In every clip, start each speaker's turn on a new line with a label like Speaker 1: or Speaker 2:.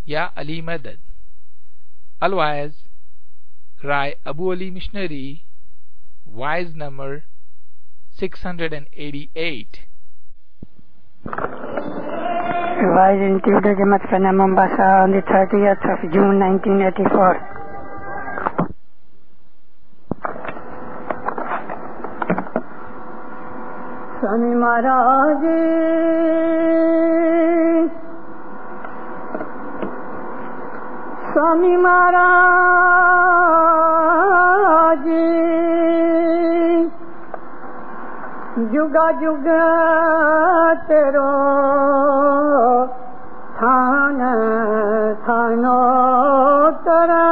Speaker 1: Ya Ali Madad. Otherwise, Rai Abu Ali Missionary, wise number 688.
Speaker 2: Revised in Tuesday Jamaat Khana Mombasa on the 30th of June 1984. Swami Maharaj, Swami Maharaj, Juga Juga Tero Thana Thano Tara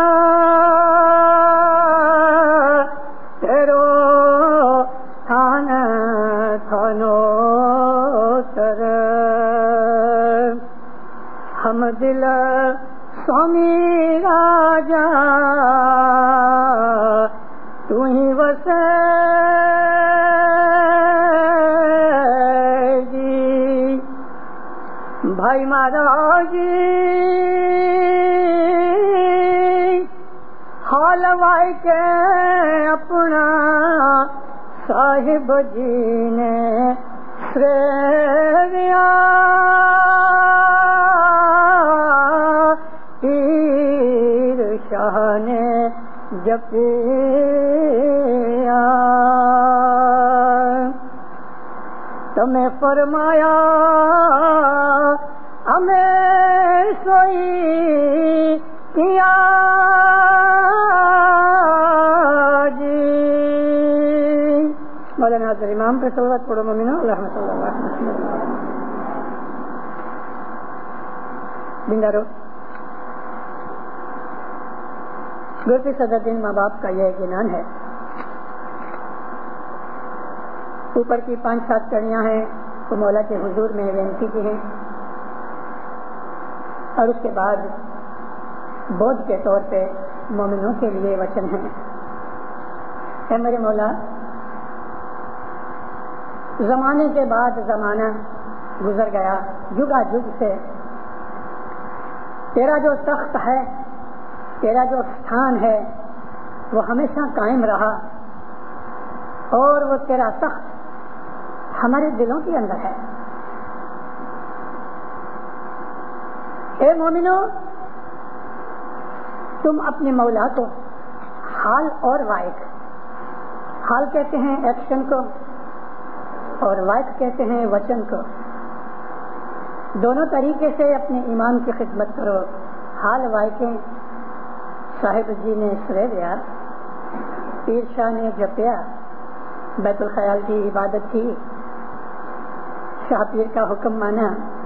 Speaker 2: Tero Thana Thano Tara Hum Dil Swami Raja Tu hi vase بھائی مہاراج حال Y کے اپنا صاحب جی نے سریا پیر شاہ نے جپیا تمہیں فرمایا ہمیں سوئی کیا جی مولانا حضرت امام پہ صلوات پڑھو مومنو اللہم صلی اللہ علیہ وسلم. بندارو گرتی صدر دن ماں باپ کا یہ اطمینان ہے. اوپر کی 5-7 کڑیاں ہیں تو مولا کے حضور میں وینتی کی ہیں اور اس کے بعد بودھ کے طور پہ مومنوں کے لیے وچن ہیں. اے میرے مولا، زمانے کے بعد زمانہ گزر گیا، جگہ جگ سے تیرا جو تخت ہے، تیرا جو ستھان ہے وہ ہمیشہ قائم رہا اور وہ تیرا تخت ہمارے دلوں کے اندر ہے. اے مومنو، تم اپنے مولا کو حال اور وائق، حال کہتے ہیں ایکشن کو اور وائق کہتے ہیں وچن کو، دونوں طریقے سے اپنے ایمان کی خدمت کرو. حال وائقیں صاحب جی نے سرے لیا، پیر شاہ نے جپیا، بیت الخیال کی عبادت کی، شاہ پیر کا حکم مانا.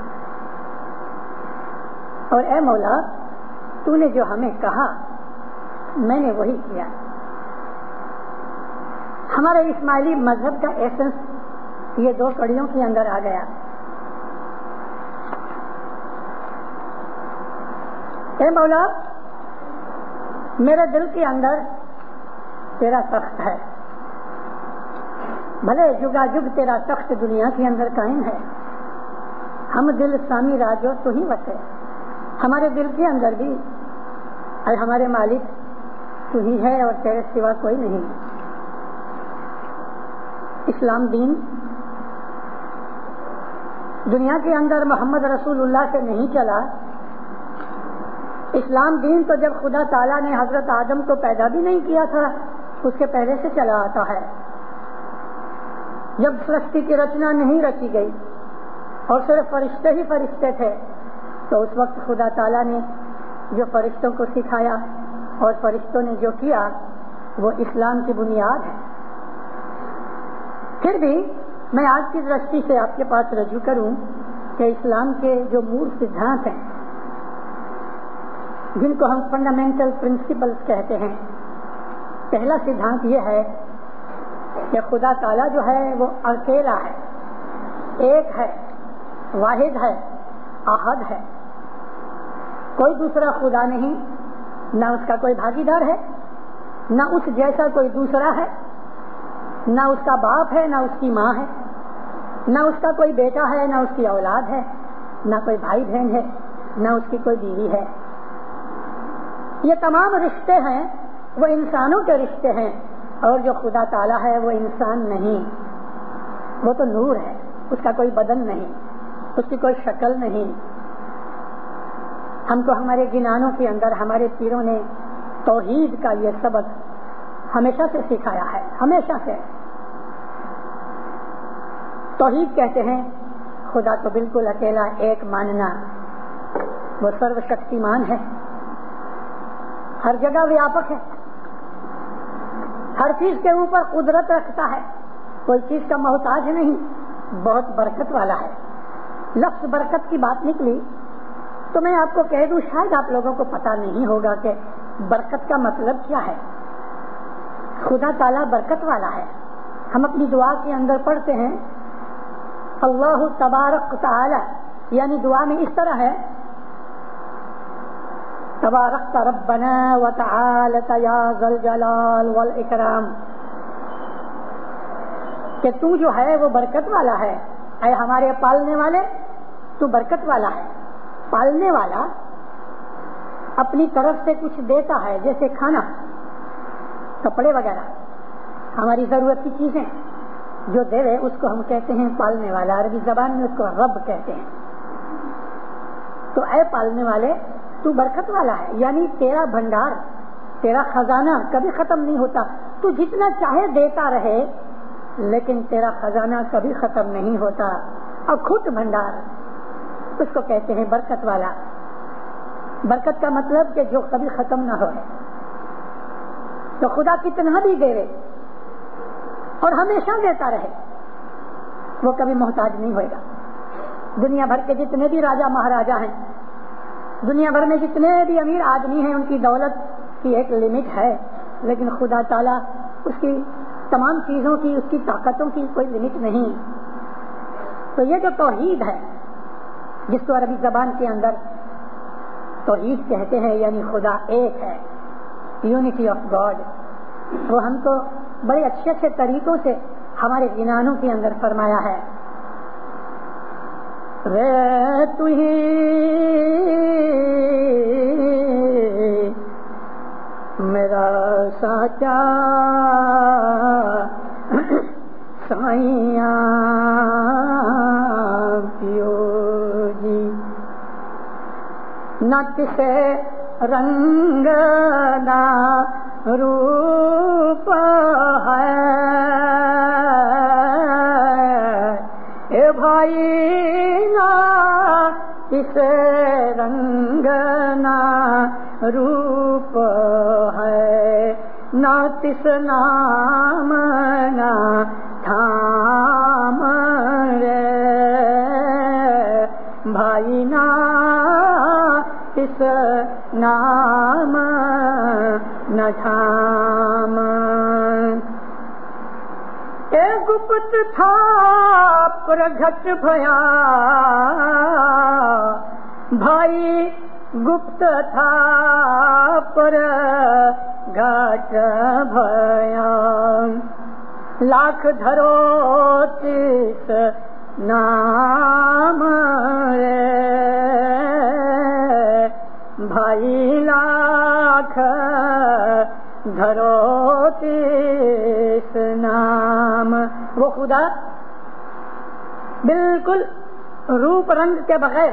Speaker 2: اور اے مولا، تو نے جو ہمیں کہا میں نے وہی کیا. ہمارے اسماعیلی مذہب کا ایسنس یہ 2 کڑیوں کے اندر آ گیا. اے مولا، میرے دل کے اندر تیرا تخت ہے، بھلے جگہ جگ تیرا تخت دنیا کے اندر قائم ہے. ہم دل سامی راجو تو ہی وسے، ہمارے دل کے اندر بھی اور ہمارے مالک تو ہی ہے اور تیرے سوا کوئی نہیں. اسلام دین دنیا کے اندر محمد رسول اللہ سے نہیں چلا. اسلام دین تو جب خدا تعالیٰ نے حضرت آدم کو پیدا بھی نہیں کیا تھا اس کے پہلے سے چلا آتا ہے. جب سرشتی کی رچنا نہیں رچی گئی اور صرف فرشتے ہی فرشتے تھے تو اس وقت خدا تعالیٰ نے جو فرشتوں کو سکھایا اور فرشتوں نے جو کیا وہ اسلام کی بنیاد ہے. پھر بھی میں آج کی درشٹی سے آپ کے پاس رجوع کروں کہ اسلام کے جو مول سدھانت ہیں جن کو ہم فنڈامنٹل پرنسپلز کہتے ہیں، پہلا سدھانت یہ ہے کہ خدا تعالیٰ جو ہے وہ اکیلا ہے، ایک ہے، واحد ہے، احد ہے. کوئی دوسرا خدا نہیں، نہ اس کا کوئی بھاگیدار ہے، نہ اس جیسا کوئی دوسرا ہے، نہ اس کا باپ ہے، نہ اس کی ماں ہے، نہ اس کا کوئی بیٹا ہے، نہ اس کی اولاد ہے، نہ کوئی بھائی بہن ہے. نہ اس کی کوئی بیوی ہے. یہ تمام رشتے ہیں وہ انسانوں کے رشتے ہیں، اور جو خدا تعالیٰ ہے وہ انسان نہیں، وہ تو نور ہے، اس کا کوئی بدن نہیں، اس کی کوئی شکل نہیں. ہم کو ہمارے گنانوں کے اندر ہمارے پیروں نے توحید کا یہ سبق ہمیشہ سے سکھایا ہے. ہمیشہ سے توحید کہتے ہیں خدا کو بالکل اکیلا ایک ماننا. وہ سرو شکتیمان ہے، ہر جگہ ویاپک ہے، ہر چیز کے اوپر قدرت رکھتا ہے، کوئی چیز کا محتاج نہیں، بہت برکت والا ہے. لفظ برکت کی بات نکلی تو میں آپ کو کہہ دوں، شاید آپ لوگوں کو پتا نہیں ہوگا کہ برکت کا مطلب کیا ہے. خدا تعالیٰ برکت والا ہے. ہم اپنی دعا کے اندر پڑھتے ہیں اللہ تبارک تعالی، یعنی دعا میں اس طرح ہے تبارک ربنا وتعالت یا ذا الجلال والاکرام، کہ تو جو ہے وہ برکت والا ہے. اے ہمارے پالنے والے تو برکت والا ہے. پالنے والا اپنی طرف سے کچھ دیتا ہے، جیسے کھانا، کپڑے وغیرہ، ہماری ضرورت کی چیزیں جو دے رہے اس کو ہم کہتے ہیں پالنے والا. عربی زبان میں اس کو رب کہتے ہیں. تو اے پالنے والے تو برکت والا ہے، یعنی تیرا بھنڈار، تیرا خزانہ کبھی ختم نہیں ہوتا. تو جتنا چاہے دیتا رہے لیکن تیرا خزانہ کبھی ختم نہیں ہوتا. اکھٹ بھنڈار اس کو کہتے ہیں برکت والا. برکت کا مطلب کہ جو کبھی ختم نہ ہو. تو خدا کتنا بھی دے رہے اور ہمیشہ دیتا رہے، وہ کبھی محتاج نہیں ہوئے گا. دنیا بھر کے جتنے بھی راجا مہاراجا ہیں، دنیا بھر میں جتنے بھی امیر آدمی ہیں، ان کی دولت کی ایک لمٹ ہے، لیکن خدا تعالیٰ اس کی تمام چیزوں کی، اس کی طاقتوں کی کوئی لمٹ نہیں. تو یہ جو توحید ہے جس کو عربی زبان کے اندر توحید کہتے ہیں، یعنی خدا ایک ہے، یونٹی آف گاڈ، وہ ہم کو بڑے اچھے اچھے طریقوں سے ہمارے گنانوں کے اندر فرمایا ہے. رے تو ہی میرا سچا سائیاں پیو جی، نہ کسے رنگ نہ روپ ہے، اے بھائی نہ کسے رنگ نہ روپ ہے، نہ کس نام نہ تھام رے بھائی، نہ کس نام نہ تھام. اے گپت تھا پرگٹ بھیا، بھائی گپت تھا پرگٹ بھیا، لاکھ دھرو تیس نام رے بھائی، لاکھ دھرو تیس نام. وہ خدا بالکل روپ رنگ کے بغیر،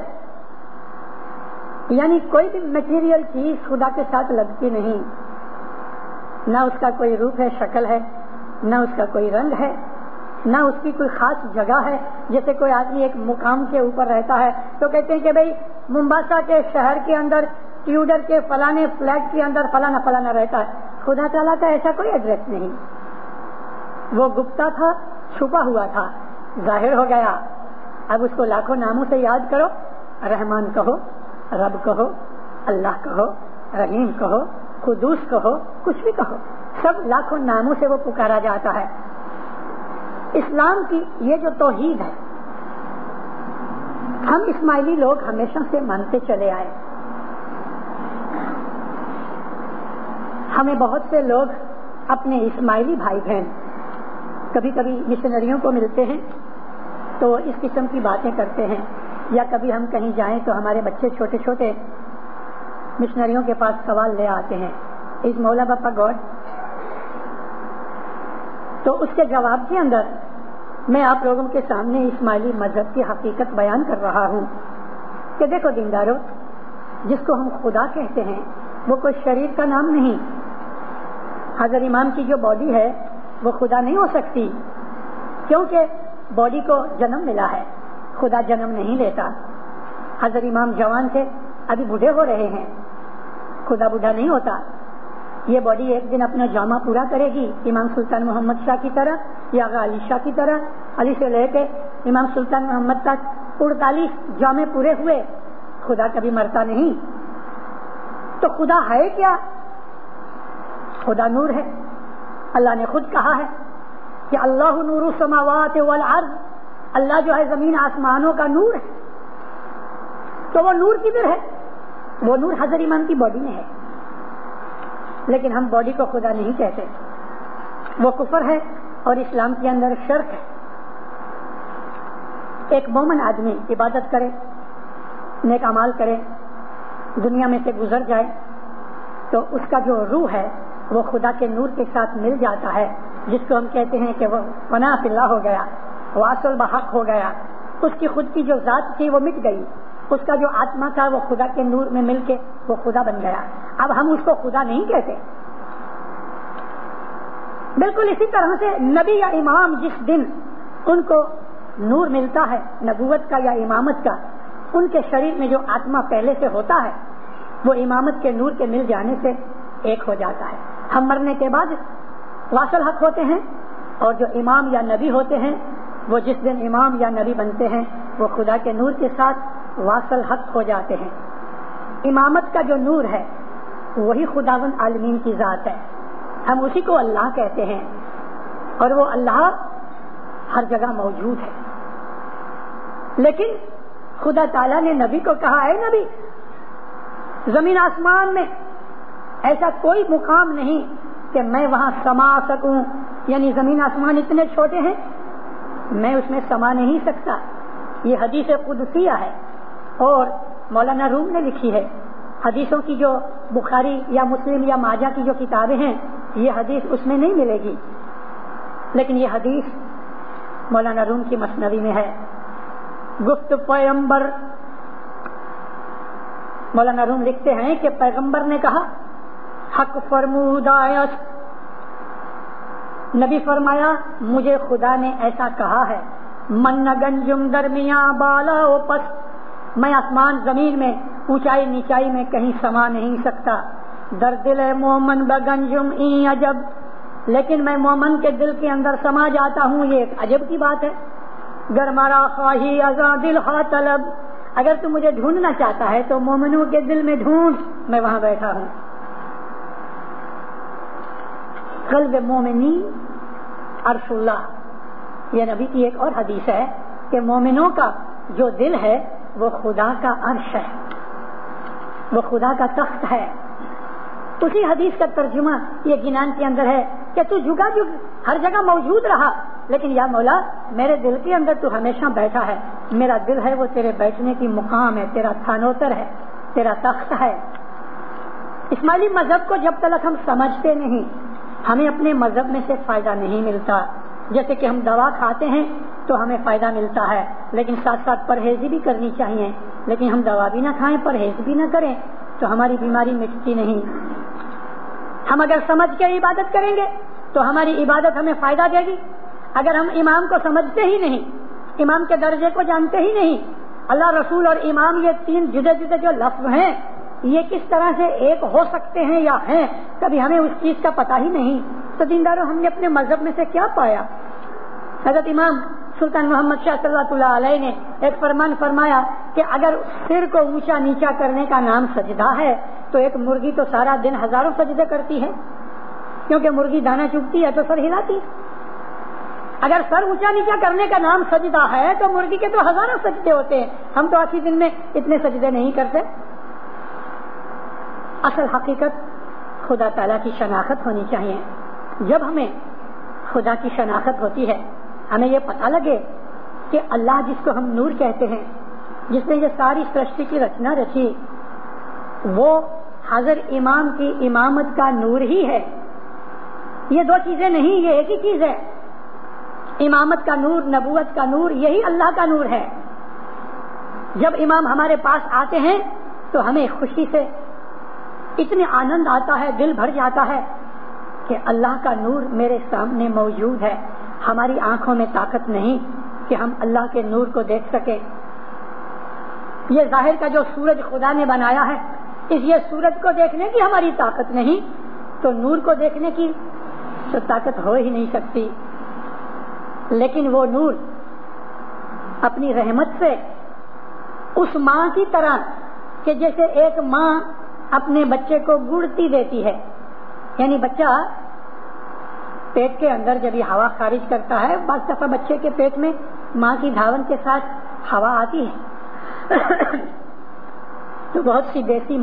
Speaker 2: یعنی کوئی بھی میٹیریل چیز خدا کے ساتھ لگتی نہیں. نہ اس کا کوئی روپ ہے، شکل ہے، نہ اس کا کوئی رنگ ہے، نہ اس کی کوئی خاص جگہ ہے. جیسے کوئی آدمی ایک مقام کے اوپر رہتا ہے تو کہتے ہیں کہ بھئی ممباسا کے شہر کے اندر ٹیوڈر کے فلانے فلیٹ کے اندر فلانا فلانا رہتا ہے. خدا تعالیٰ کا ایسا کوئی ایڈریس نہیں. وہ گپتا تھا، چھپا ہوا تھا، ظاہر ہو گیا. اب اس کو لاکھوں ناموں سے یاد کرو، رحمان کہو، رب کہو، اللہ کہو، رحیم کہو، قدوس کہو، کچھ بھی کہو، سب لاکھوں ناموں سے وہ پکارا جاتا ہے. اسلام کی یہ جو توحید ہے، ہم اسماعیلی لوگ ہمیشہ سے مانتے چلے آئے. ہمیں بہت سے لوگ اپنے اسماعیلی بھائی بہن کبھی کبھی مشنریوں کو ملتے ہیں تو اس قسم کی باتیں کرتے ہیں. یا کبھی ہم کہیں جائیں تو ہمارے بچے چھوٹے چھوٹے مشنریوں کے پاس سوال لے آتے ہیں، از مولا باپا گاڈ؟ تو اس کے جواب کے اندر میں آپ لوگوں کے سامنے اسماعیلی مذہب کی حقیقت بیان کر رہا ہوں کہ دیکھو دیندارو، جس کو ہم خدا کہتے ہیں وہ کوئی شریر کا نام نہیں. حضرت امام کی جو باڈی ہے وہ خدا نہیں ہو سکتی، کیونکہ باڈی کو جنم ملا ہے، خدا جنم نہیں لیتا. حضرت امام جوان تھے، ابھی بوڑھے ہو رہے ہیں، خدا بوڑھا نہیں ہوتا. یہ باڈی ایک دن اپنا جامع پورا کرے گی، امام سلطان محمد شاہ کی طرح یا علی شاہ کی طرح. علی سے لے کے امام سلطان محمد تک 48 جامع پورے ہوئے. خدا کبھی مرتا نہیں. تو خدا ہے کیا؟ خدا نور ہے. اللہ نے خود کہا ہے کہ اللہ نور السماوات والارض، اللہ جو ہے زمین آسمانوں کا نور ہے. تو وہ نور کدھر ہے؟ وہ نور حضرت امام کی باڈی میں ہے. لیکن ہم باڈی کو خدا نہیں کہتے، وہ کفر ہے اور اسلام کے اندر شرک ہے. ایک مومن آدمی عبادت کرے، نیک اعمال کرے، دنیا میں سے گزر جائے تو اس کا جو روح ہے وہ خدا کے نور کے ساتھ مل جاتا ہے، جس کو ہم کہتے ہیں کہ وہ فنا فی اللہ ہو گیا، واصل بحق ہو گیا. اس کی خود کی جو ذات تھی وہ مٹ گئی، اس کا جو آتما تھا وہ خدا کے نور میں مل کے وہ خدا بن گیا. اب ہم اس کو خدا نہیں کہتے. بالکل اسی طرح سے نبی یا امام جس دن ان کو نور ملتا ہے نبوت کا یا امامت کا، ان کے شریر میں جو آتما پہلے سے ہوتا ہے وہ امامت کے نور کے مل جانے سے ایک ہو جاتا ہے. ہم مرنے کے بعد واصل حق ہوتے ہیں، اور جو امام یا نبی ہوتے ہیں وہ جس دن امام یا نبی بنتے ہیں وہ خدا کے نور کے ساتھ واصل حق ہو جاتے ہیں. امامت کا جو نور ہے وہی خداوند عالمین کی ذات ہے. ہم اسی کو اللہ کہتے ہیں، اور وہ اللہ ہر جگہ موجود ہے. لیکن خدا تعالیٰ نے نبی کو کہا، اے نبی، زمین آسمان میں ایسا کوئی مقام نہیں کہ میں وہاں سما سکوں، یعنی زمین آسمان اتنے چھوٹے ہیں میں اس میں سما نہیں سکتا. یہ حدیث قدسیہ ہے اور مولانا روم نے لکھی ہے. حدیثوں کی جو بخاری یا مسلم یا ماجہ کی جو کتابیں ہیں یہ حدیث اس میں نہیں ملے گی، لیکن یہ حدیث مولانا روم کی مثنوی میں ہے. گفت پیغمبر، مولانا روم لکھتے ہیں کہ پیغمبر نے کہا حق فرمود آیت، نبی فرمایا مجھے خدا نے ایسا کہا ہے، من گنجم درمیاں بالا و پس، میں آسمان زمین میں اونچائی نیچائی میں کہیں سما نہیں سکتا. در دل مومن بگنجم این عجب، لیکن میں مومن کے دل کے اندر سما جاتا ہوں، یہ ایک عجب کی بات ہے. گر مرا خواہی ازاں دل خواہ طلب، اگر تو مجھے ڈھونڈنا چاہتا ہے تو مومنوں کے دل میں ڈھونڈ، میں وہاں بیٹھا ہوں. قلب مومنی عرش اللہ، یہ نبی کی ایک اور حدیث ہے کہ مومنوں کا جو دل ہے وہ خدا کا عرش ہے، وہ خدا کا تخت ہے. اسی حدیث کا ترجمہ یہ گنان کے اندر ہے کہ تو جگہ جگ ہر جگہ موجود رہا، لیکن یا مولا میرے دل کے اندر تو ہمیشہ بیٹھا ہے. میرا دل ہے وہ تیرے بیٹھنے کی مقام ہے، تیرا تھانوتر ہے، تیرا تخت ہے. اسماعیلی مذہب کو جب تک ہم سمجھتے نہیں ہمیں اپنے مذہب میں سے فائدہ نہیں ملتا. جیسے کہ ہم دوا کھاتے ہیں تو ہمیں فائدہ ملتا ہے، لیکن ساتھ ساتھ پرہیزی بھی کرنی چاہیے. لیکن ہم دوا بھی نہ کھائیں، پرہیز بھی نہ کریں تو ہماری بیماری مٹتی نہیں. ہم اگر سمجھ کے عبادت کریں گے تو ہماری عبادت ہمیں فائدہ دے گی. اگر ہم امام کو سمجھتے ہی نہیں، امام کے درجے کو جانتے ہی نہیں، اللہ رسول اور امام یہ تین جدے جدے جو لفظ ہیں یہ کس طرح سے ایک ہو سکتے ہیں یا ہیں، کبھی ہمیں اس چیز کا پتہ ہی نہیں. تو دینداروں ہم نے اپنے مذہب میں سے کیا پایا؟ حضرت امام سلطان محمد شاہ صلی اللہ علیہ نے ایک فرمان فرمایا کہ اگر سر کو اونچا نیچا کرنے کا نام سجدہ ہے تو ایک مرغی تو سارا دن ہزاروں سجدے کرتی ہے، کیونکہ مرغی دانا چگتی ہے تو سر ہلاتی. اگر سر اونچا نیچا کرنے کا نام سجدہ ہے تو مرغی کے تو ہزاروں سجدے ہوتے ہیں، ہم تو آخری دن میں اتنے سجدے نہیں کرتے. اصل حقیقت خدا تعالیٰ کی شناخت ہونی چاہیے. جب ہمیں خدا کی شناخت ہوتی ہے، ہمیں یہ پتہ لگے کہ اللہ جس کو ہم نور کہتے ہیں جس نے یہ ساری سرشٹی کی رچنا رچی وہ حضرت امام کی امامت کا نور ہی ہے. یہ دو چیزیں نہیں، یہ ایک ہی چیز ہے. امامت کا نور، نبوت کا نور، یہی اللہ کا نور ہے. جب امام ہمارے پاس آتے ہیں تو ہمیں خوشی سے اتنے آنند آتا ہے، دل بھر جاتا ہے کہ اللہ کا نور میرے سامنے موجود ہے. ہماری آنکھوں میں طاقت نہیں کہ ہم اللہ کے نور کو دیکھ سکیں. یہ ظاہر کا جو سورج خدا نے بنایا ہے، اس یہ سورج کو دیکھنے کی ہماری طاقت نہیں تو نور کو دیکھنے کی تو طاقت ہو ہی نہیں سکتی. لیکن وہ نور اپنی رحمت سے اس ماں کی طرح کہ جیسے ایک ماں اپنے بچے کو گڑتی دیتی ہے، یعنی بچہ پیٹ کے اندر جب یہ ہوا خارج کرتا ہے، بعض دفعہ بچے کے پیٹ میں ماں کی دھاون کے ساتھ ہوا آتی ہے تو بہت سی دیسی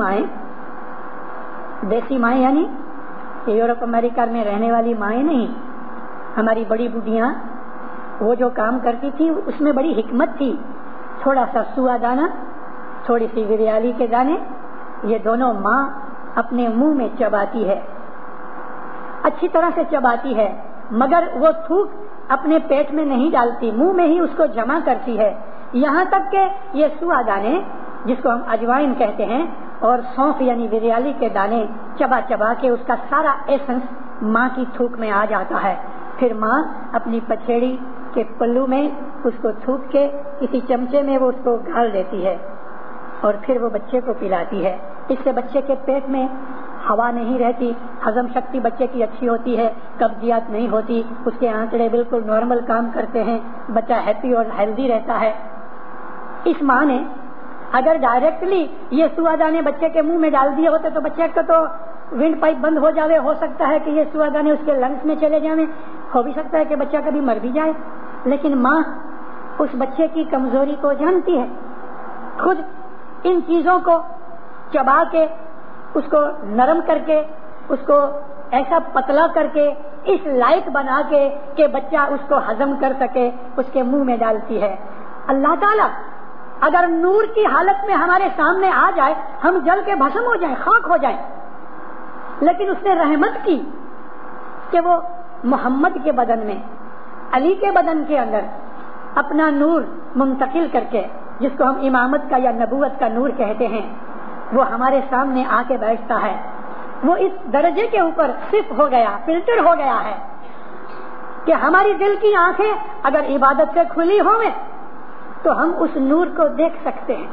Speaker 2: مائیں یعنی یورپ امریکہ میں رہنے والی مائیں نہیں، ہماری بڑی بڈیاں وہ جو کام کرتی تھی اس میں بڑی حکمت تھی. تھوڑا سا سوا دانا، تھوڑی سی وریالی کے دانے، یہ دونوں ماں اپنے منہ میں چباتی ہے، اچھی طرح سے چباتی ہے، مگر وہ تھوک اپنے پیٹ میں نہیں ڈالتی، منہ میں ہی اس کو جمع کرتی ہے. یہاں تک کہ یہ سوا دانے جس کو ہم اجوائن کہتے ہیں اور سونف یعنی وریالی کے دانے چبا چبا کے اس کا سارا ایسنس ماں کی تھوک میں آ جاتا ہے. پھر ماں اپنی پچھیڑی کے پلو میں اس کو تھوک کے کسی چمچے میں وہ اس کو گھال دیتی ہے اور پھر وہ بچے کو پلاتی ہے. اس سے بچے کے پیٹ میں ہوا نہیں رہتی، ہضم شکتی بچے کی اچھی ہوتی ہے، قبضیات نہیں ہوتی، اس کے آنکڑے بالکل نارمل کام کرتے ہیں، بچہ ہیپی اور ہیلدی رہتا ہے. اس ماں نے اگر ڈائریکٹلی یہ سوا دانے بچے کے منہ میں ڈال دیے ہوتے تو بچے کا تو ونڈ پائپ بند ہو جاوے، ہو سکتا ہے کہ یہ سوا دانے اس کے لنگس میں چلے جائیں، ہو بھی سکتا ہے کہ بچہ کبھی مر بھی جائے. لیکن ماں اس بچے کی کمزوری کو جانتی ہے، خود ان چیزوں کو چبا کے اس کو نرم کر کے اس کو ایسا پتلا کر کے اس لائق بنا کے کہ بچہ اس کو ہضم کر سکے اس کے منہ میں ڈالتی ہے. اللہ تعالیٰ اگر نور کی حالت میں ہمارے سامنے آ جائے ہم جل کے بھسم ہو جائیں، خاک ہو جائیں، لیکن اس نے رحمت کی کہ وہ محمد کے بدن میں، علی کے بدن کے اندر اپنا نور منتقل کر کے، جس کو ہم امامت کا یا نبوت کا نور کہتے ہیں، وہ ہمارے سامنے آ کے بیٹھتا ہے. وہ اس درجے کے اوپر صرف ہو گیا، فلٹر ہو گیا ہے کہ ہماری دل کی آنکھیں اگر عبادت سے کھلی ہوں تو ہم اس نور کو دیکھ سکتے ہیں.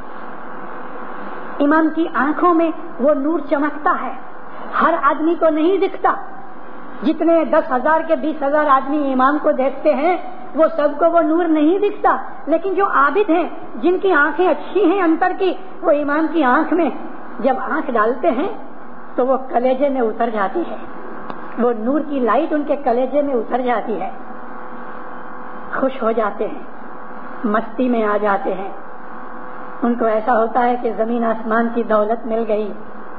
Speaker 2: امام کی آنکھوں میں وہ نور چمکتا ہے، ہر آدمی کو نہیں دکھتا. جتنے 10,000 کے 20,000 آدمی امام کو دیکھتے ہیں وہ سب کو وہ نور نہیں دکھتا، لیکن جو عابد ہیں جن کی آنکھیں اچھی ہیں انتر کی، وہ امام کی آنکھ میں جب آنکھ ڈالتے ہیں تو وہ کلیجے میں اتر جاتی ہے، وہ نور کی لائٹ ان کے کلیجے میں اتر جاتی ہے، خوش ہو جاتے ہیں، مستی میں آ جاتے ہیں. ان کو ایسا ہوتا ہے کہ زمین آسمان کی دولت مل گئی.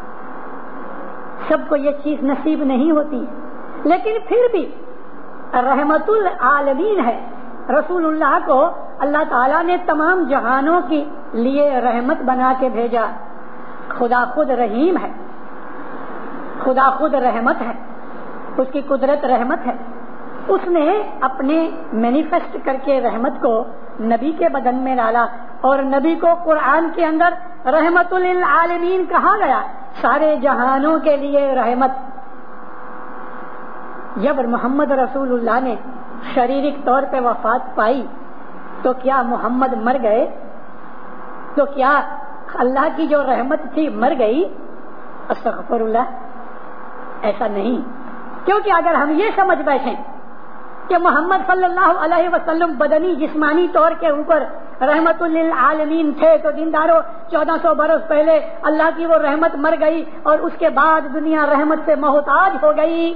Speaker 2: سب کو یہ چیز نصیب نہیں ہوتی، لیکن پھر بھی رحمت العالمین ہے. رسول اللہ کو اللہ تعالیٰ نے تمام جہانوں کے لیے رحمت بنا کے بھیجا. خدا خود رحیم ہے، خدا خود رحمت ہے، اس کی قدرت رحمت ہے. اس نے اپنے مینیفیسٹ کر کے رحمت کو نبی کے بدن میں ڈالا اور نبی کو قرآن کے اندر رحمت للعالمین کہا گیا، سارے جہانوں کے لیے رحمت. جب محمد رسول اللہ نے شریرک طور پہ وفات پائی تو کیا محمد مر گئے؟ تو کیا اللہ کی جو رحمت تھی مر گئی؟ استغفر اللہ، ایسا نہیں. کیونکہ اگر ہم یہ سمجھ بیٹھیں کہ محمد صلی اللہ علیہ وسلم بدنی جسمانی طور کے اوپر رحمت للعالمین تھے تو دینداروں 1400 برس پہلے اللہ کی وہ رحمت مر گئی اور اس کے بعد دنیا رحمت سے محتاج ہو گئی.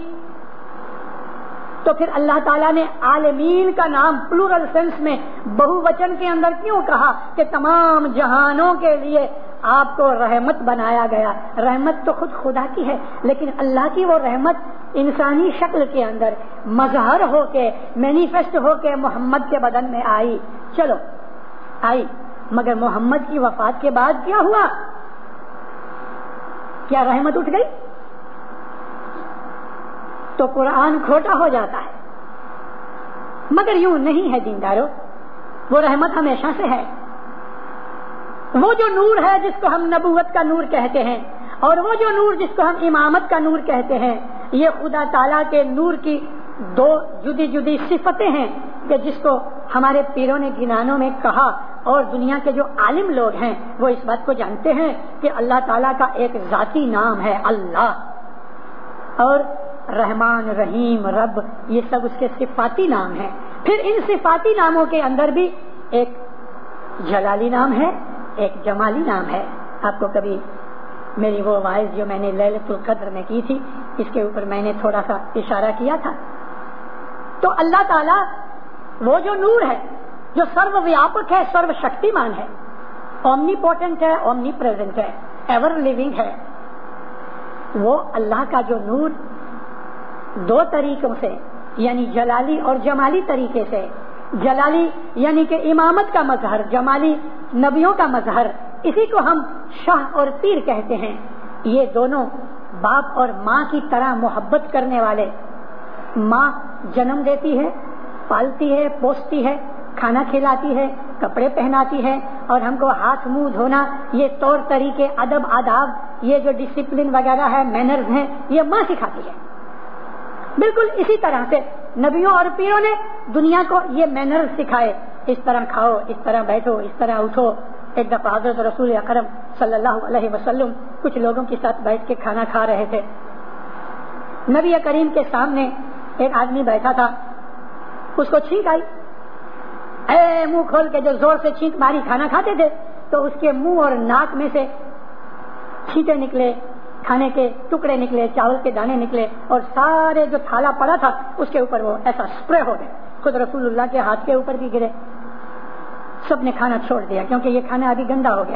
Speaker 2: تو پھر اللہ تعالیٰ نے عالمین کا نام پلورل سینس میں بہو وچن کے اندر کیوں کہا کہ تمام جہانوں کے لیے آپ کو رحمت بنایا گیا؟ رحمت تو خود خدا کی ہے، لیکن اللہ کی وہ رحمت انسانی شکل کے اندر مظہر ہو کے مینیفیسٹ ہو کے محمد کے بدن میں آئی. چلو آئی، مگر محمد کی وفات کے بعد کیا ہوا؟ کیا رحمت اٹھ گئی؟ تو قرآن کھوٹا ہو جاتا ہے. مگر یوں نہیں ہے دیندارو، وہ رحمت ہمیشہ سے ہے. وہ جو نور ہے جس کو ہم نبوت کا نور کہتے ہیں، اور وہ جو نور جس کو ہم امامت کا نور کہتے ہیں، یہ خدا تعالیٰ کے نور کی دو جدی جدی صفتیں ہیں کہ جس کو ہمارے پیروں نے گنانوں میں کہا، اور دنیا کے جو عالم لوگ ہیں وہ اس بات کو جانتے ہیں کہ اللہ تعالیٰ کا ایک ذاتی نام ہے اللہ، اور رحمان، رحیم، رب یہ سب اس کے صفاتی نام ہیں. پھر ان صفاتی ناموں کے اندر بھی ایک جلالی نام ہے، ایک جمالی نام ہے. آپ کو کبھی میری وہ وعظ جو میں نے لیلۃ القدر میں کی تھی، اس کے اوپر میں نے تھوڑا سا اشارہ کیا تھا. تو اللہ تعالیٰ وہ جو نور ہے، جو سرو ویاپک ہے، سرو شکتیمان ہے، اومنی پوٹنٹ ہے، اومنی پریزنٹ ہے، ایور لیونگ ہے، وہ اللہ کا جو نور دو طریقوں سے، یعنی جلالی اور جمالی طریقے سے، جلالی یعنی کہ امامت کا مظہر، جمالی نبیوں کا مظہر، اسی کو ہم شاہ اور پیر کہتے ہیں. یہ دونوں باپ اور ماں کی طرح محبت کرنے والے. ماں جنم دیتی ہے، پالتی ہے، پوستی ہے، کھانا کھلاتی ہے، کپڑے پہناتی ہے، اور ہم کو ہاتھ منہ دھونا، یہ طور طریقے، ادب آداب، یہ جو ڈسپلن وغیرہ ہے، مینرز ہیں، یہ ماں سکھاتی ہے. بالکل اسی طرح سے نبیوں اور پیروں نے دنیا کو یہ مینرز سکھائے، اس طرح کھاؤ، اس طرح بیٹھو، اس طرح اٹھو. ایک دفعہ حضرت رسول اکرم صلی اللہ علیہ وسلم کچھ لوگوں کے ساتھ بیٹھ کے کھانا کھا رہے تھے. نبی کریم کے سامنے ایک آدمی بیٹھا تھا، اس کو چھینک آئی. اے منہ کھول کے جو زور سے چھینک ماری کھانا کھاتے تھے، تو اس کے منہ اور ناک میں سے چھینٹے نکلے، کھانے کے ٹکڑے نکلے، چاول کے دانے نکلے، اور سارے جو تھالا پڑا تھا اس کے اوپر وہ ایسا اسپرے ہو گئے. خود رسول اللہ کے ہاتھ کے اوپر بھی گرے. سب نے کھانا چھوڑ دیا کیونکہ یہ کھانا ابھی گندا ہو گیا.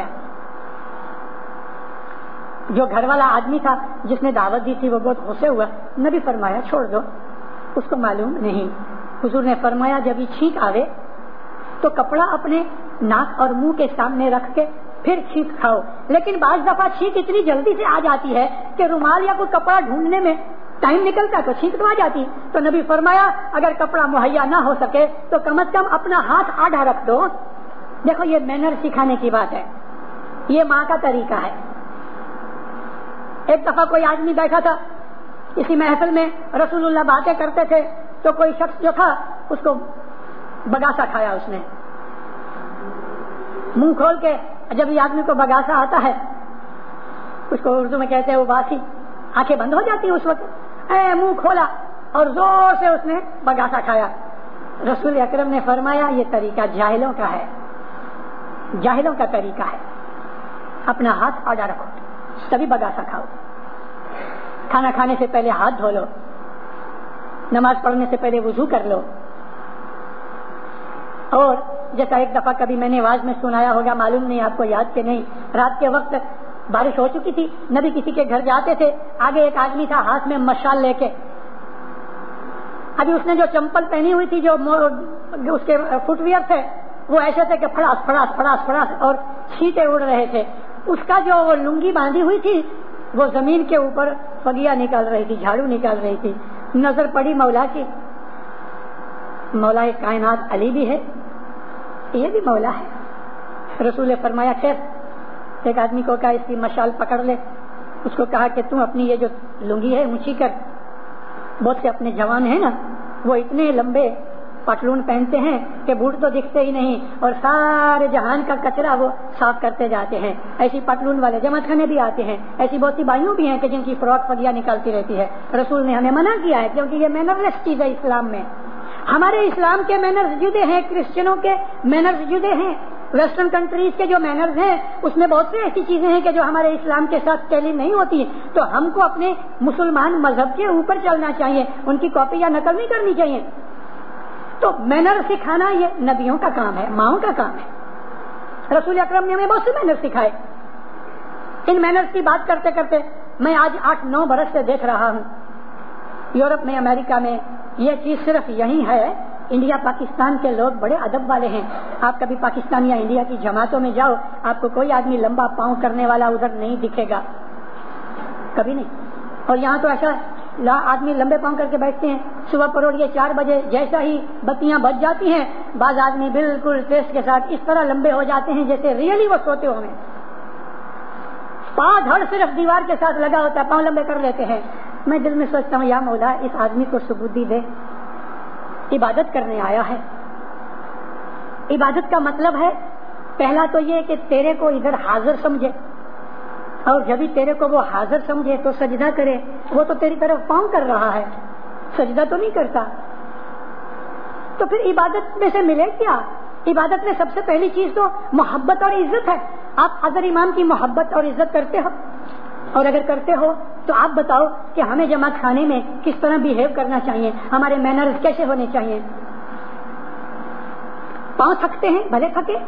Speaker 2: جو گھر والا آدمی تھا جس نے دعوت دی تھی وہ بہت غصے ہوا. نبی فرمایا چھوڑ دو، اس کو معلوم نہیں. حضور نے فرمایا جب یہ چھینک آوے تو کپڑا اپنے ناک اور منہ کے سامنے رکھ کے پھر چھینک کھاؤ. لیکن بعض دفعہ چھینک اتنی جلدی سے آ جاتی ہے کہ رومال یا کوئی کپڑا ڈھونڈنے میں ٹائم نکلتا تو چھینک تو آ جاتی. تو نبی فرمایا اگر کپڑا مہیا نہ ہو سکے تو کم از کم اپنا ہاتھ آدھا رکھ دو. دیکھو یہ مینر سکھانے کی بات ہے، یہ ماں کا طریقہ ہے. ایک دفعہ کوئی آدمی بیٹھا تھا اسی محفل میں، رسول اللہ باتیں کرتے تھے، تو کوئی شخص جو تھا اس کو بگاسا کھایا. اس نے منہ کھول کے، جب یہ آدمی کو بگاسا آتا ہے اس کو اردو میں کہتے ہیں اباسی، آنکھیں بند ہو جاتی ہیں اس وقت. اے منہ کھولا اور زور سے اس نے بگاسا کھایا. رسول اکرم نے فرمایا یہ طریقہ جاہلوں کا ہے، جاہلوں کا طریقہ ہے. اپنا ہاتھ آڈا رکھو تبھی بگاسا کھاؤ. کھانا کھانے سے پہلے ہاتھ دھو لو، نماز پڑھنے سے پہلے وضو کر لو. اور جیسا ایک دفعہ کبھی میں نے آواز میں سنایا ہوگا، معلوم نہیں آپ کو یاد کہ نہیں، رات کے وقت بارش ہو چکی تھی، نبی کسی کے گھر جاتے تھے، آگے ایک آدمی تھا ہاتھ میں مشال لے کے. ابھی اس نے جو چمپل پہنی ہوئی تھی، جو اس کے فٹ ویئر تھے وہ ایسے تھے کہ پھڑاس پھڑاس پھڑاس پھڑاس اور چھینٹے اڑ رہے تھے. اس کا جو وہ لنگی باندھی ہوئی تھی وہ زمین کے اوپر پگیا نکال رہی تھی، جھاڑو نکال رہی تھی. نظر پڑی مولا کی، مولا کائنات علی بھی ہے، یہ بھی مولا ہے. رسول نے فرمایا خیر. ایک آدمی کو کہا اس کی مشال پکڑ لے. اس کو کہا کہ تم اپنی یہ جو لنگی ہے اونچی کر. بہت سے اپنے جوان ہیں نا، وہ اتنے لمبے پتلون پہنتے ہیں کہ بوٹ تو دکھتے ہی نہیں، اور سارے جہان کا کچرا وہ صاف کرتے جاتے ہیں. ایسی پتلون والے جماعت خانے بھی آتے ہیں. ایسی بہت سی بائیوں بھی ہیں کہ جن کی فراک پگیا نکالتی رہتی ہے. رسول نے ہمیں منع کیا ہے کیونکہ یہ مینرلیس چیز ہے اسلام میں. ہمارے اسلام کے مینرز جدے ہیں، کرسچنوں کے مینرز جدے ہیں. ویسٹرن کنٹریز کے جو مینرز ہیں اس میں بہت سی ایسی چیزیں ہیں کہ جو ہمارے اسلام کے ساتھ ٹیلی نہیں ہوتی. تو ہم کو اپنے مسلمان مذہب کے اوپر چلنا چاہیے، ان کی کاپی یا نقل نہیں کرنی چاہیے. تو مینر سکھانا یہ نبیوں کا کام ہے، ماؤں کا کام ہے. رسول اکرم نے ہمیں بہت سے مینر سکھائے. ان مینرز کی بات کرتے کرتے میں آج 8-9 برس سے دیکھ رہا ہوں یورپ میں، امریکہ میں یہ چیز صرف یہی ہے انڈیا پاکستان کے لوگ بڑے ادب والے ہیں. آپ کبھی پاکستان یا انڈیا کی جماعتوں میں جاؤ, آپ کو کوئی آدمی لمبا پاؤں کرنے والا ادھر نہیں دکھے گا, کبھی نہیں. اور یہاں تو ایسا آدمی لمبے پاؤں کر کے بیٹھتے ہیں. صبح پروڑیے 4 بجے جیسا ہی بتیاں بج جاتی ہیں, بعض آدمی بالکل ٹیسٹ کے ساتھ اس طرح لمبے ہو جاتے ہیں جیسے ریئلی وہ سوتے ہوئے. پاؤں دھڑ صرف دیوار کے ساتھ لگا ہوتا ہے, پاؤں لمبے کر لیتے ہیں. میں دل میں سوچتا ہوں یا مولا اس آدمی کو سبودی دے, عبادت کرنے آیا ہے. عبادت کا مطلب ہے پہلا تو یہ کہ تیرے کو ادھر حاضر سمجھے, اور جب بھی تیرے کو وہ حاضر سمجھے تو سجدہ کرے. وہ تو تیری طرف پاؤں کر رہا ہے, سجدہ تو نہیں کرتا. تو پھر عبادت میں سے ملے کیا؟ عبادت میں سب سے پہلی چیز تو محبت اور عزت ہے. آپ حضرت امام کی محبت اور عزت کرتے ہو؟ اور اگر کرتے ہو تو آپ بتاؤ کہ ہمیں جماعت خانے میں کس طرح بیہیو کرنا چاہیے, ہمارے مینرز کیسے ہونے چاہیے. پاؤں تھکتے ہیں, بھلے تھکے.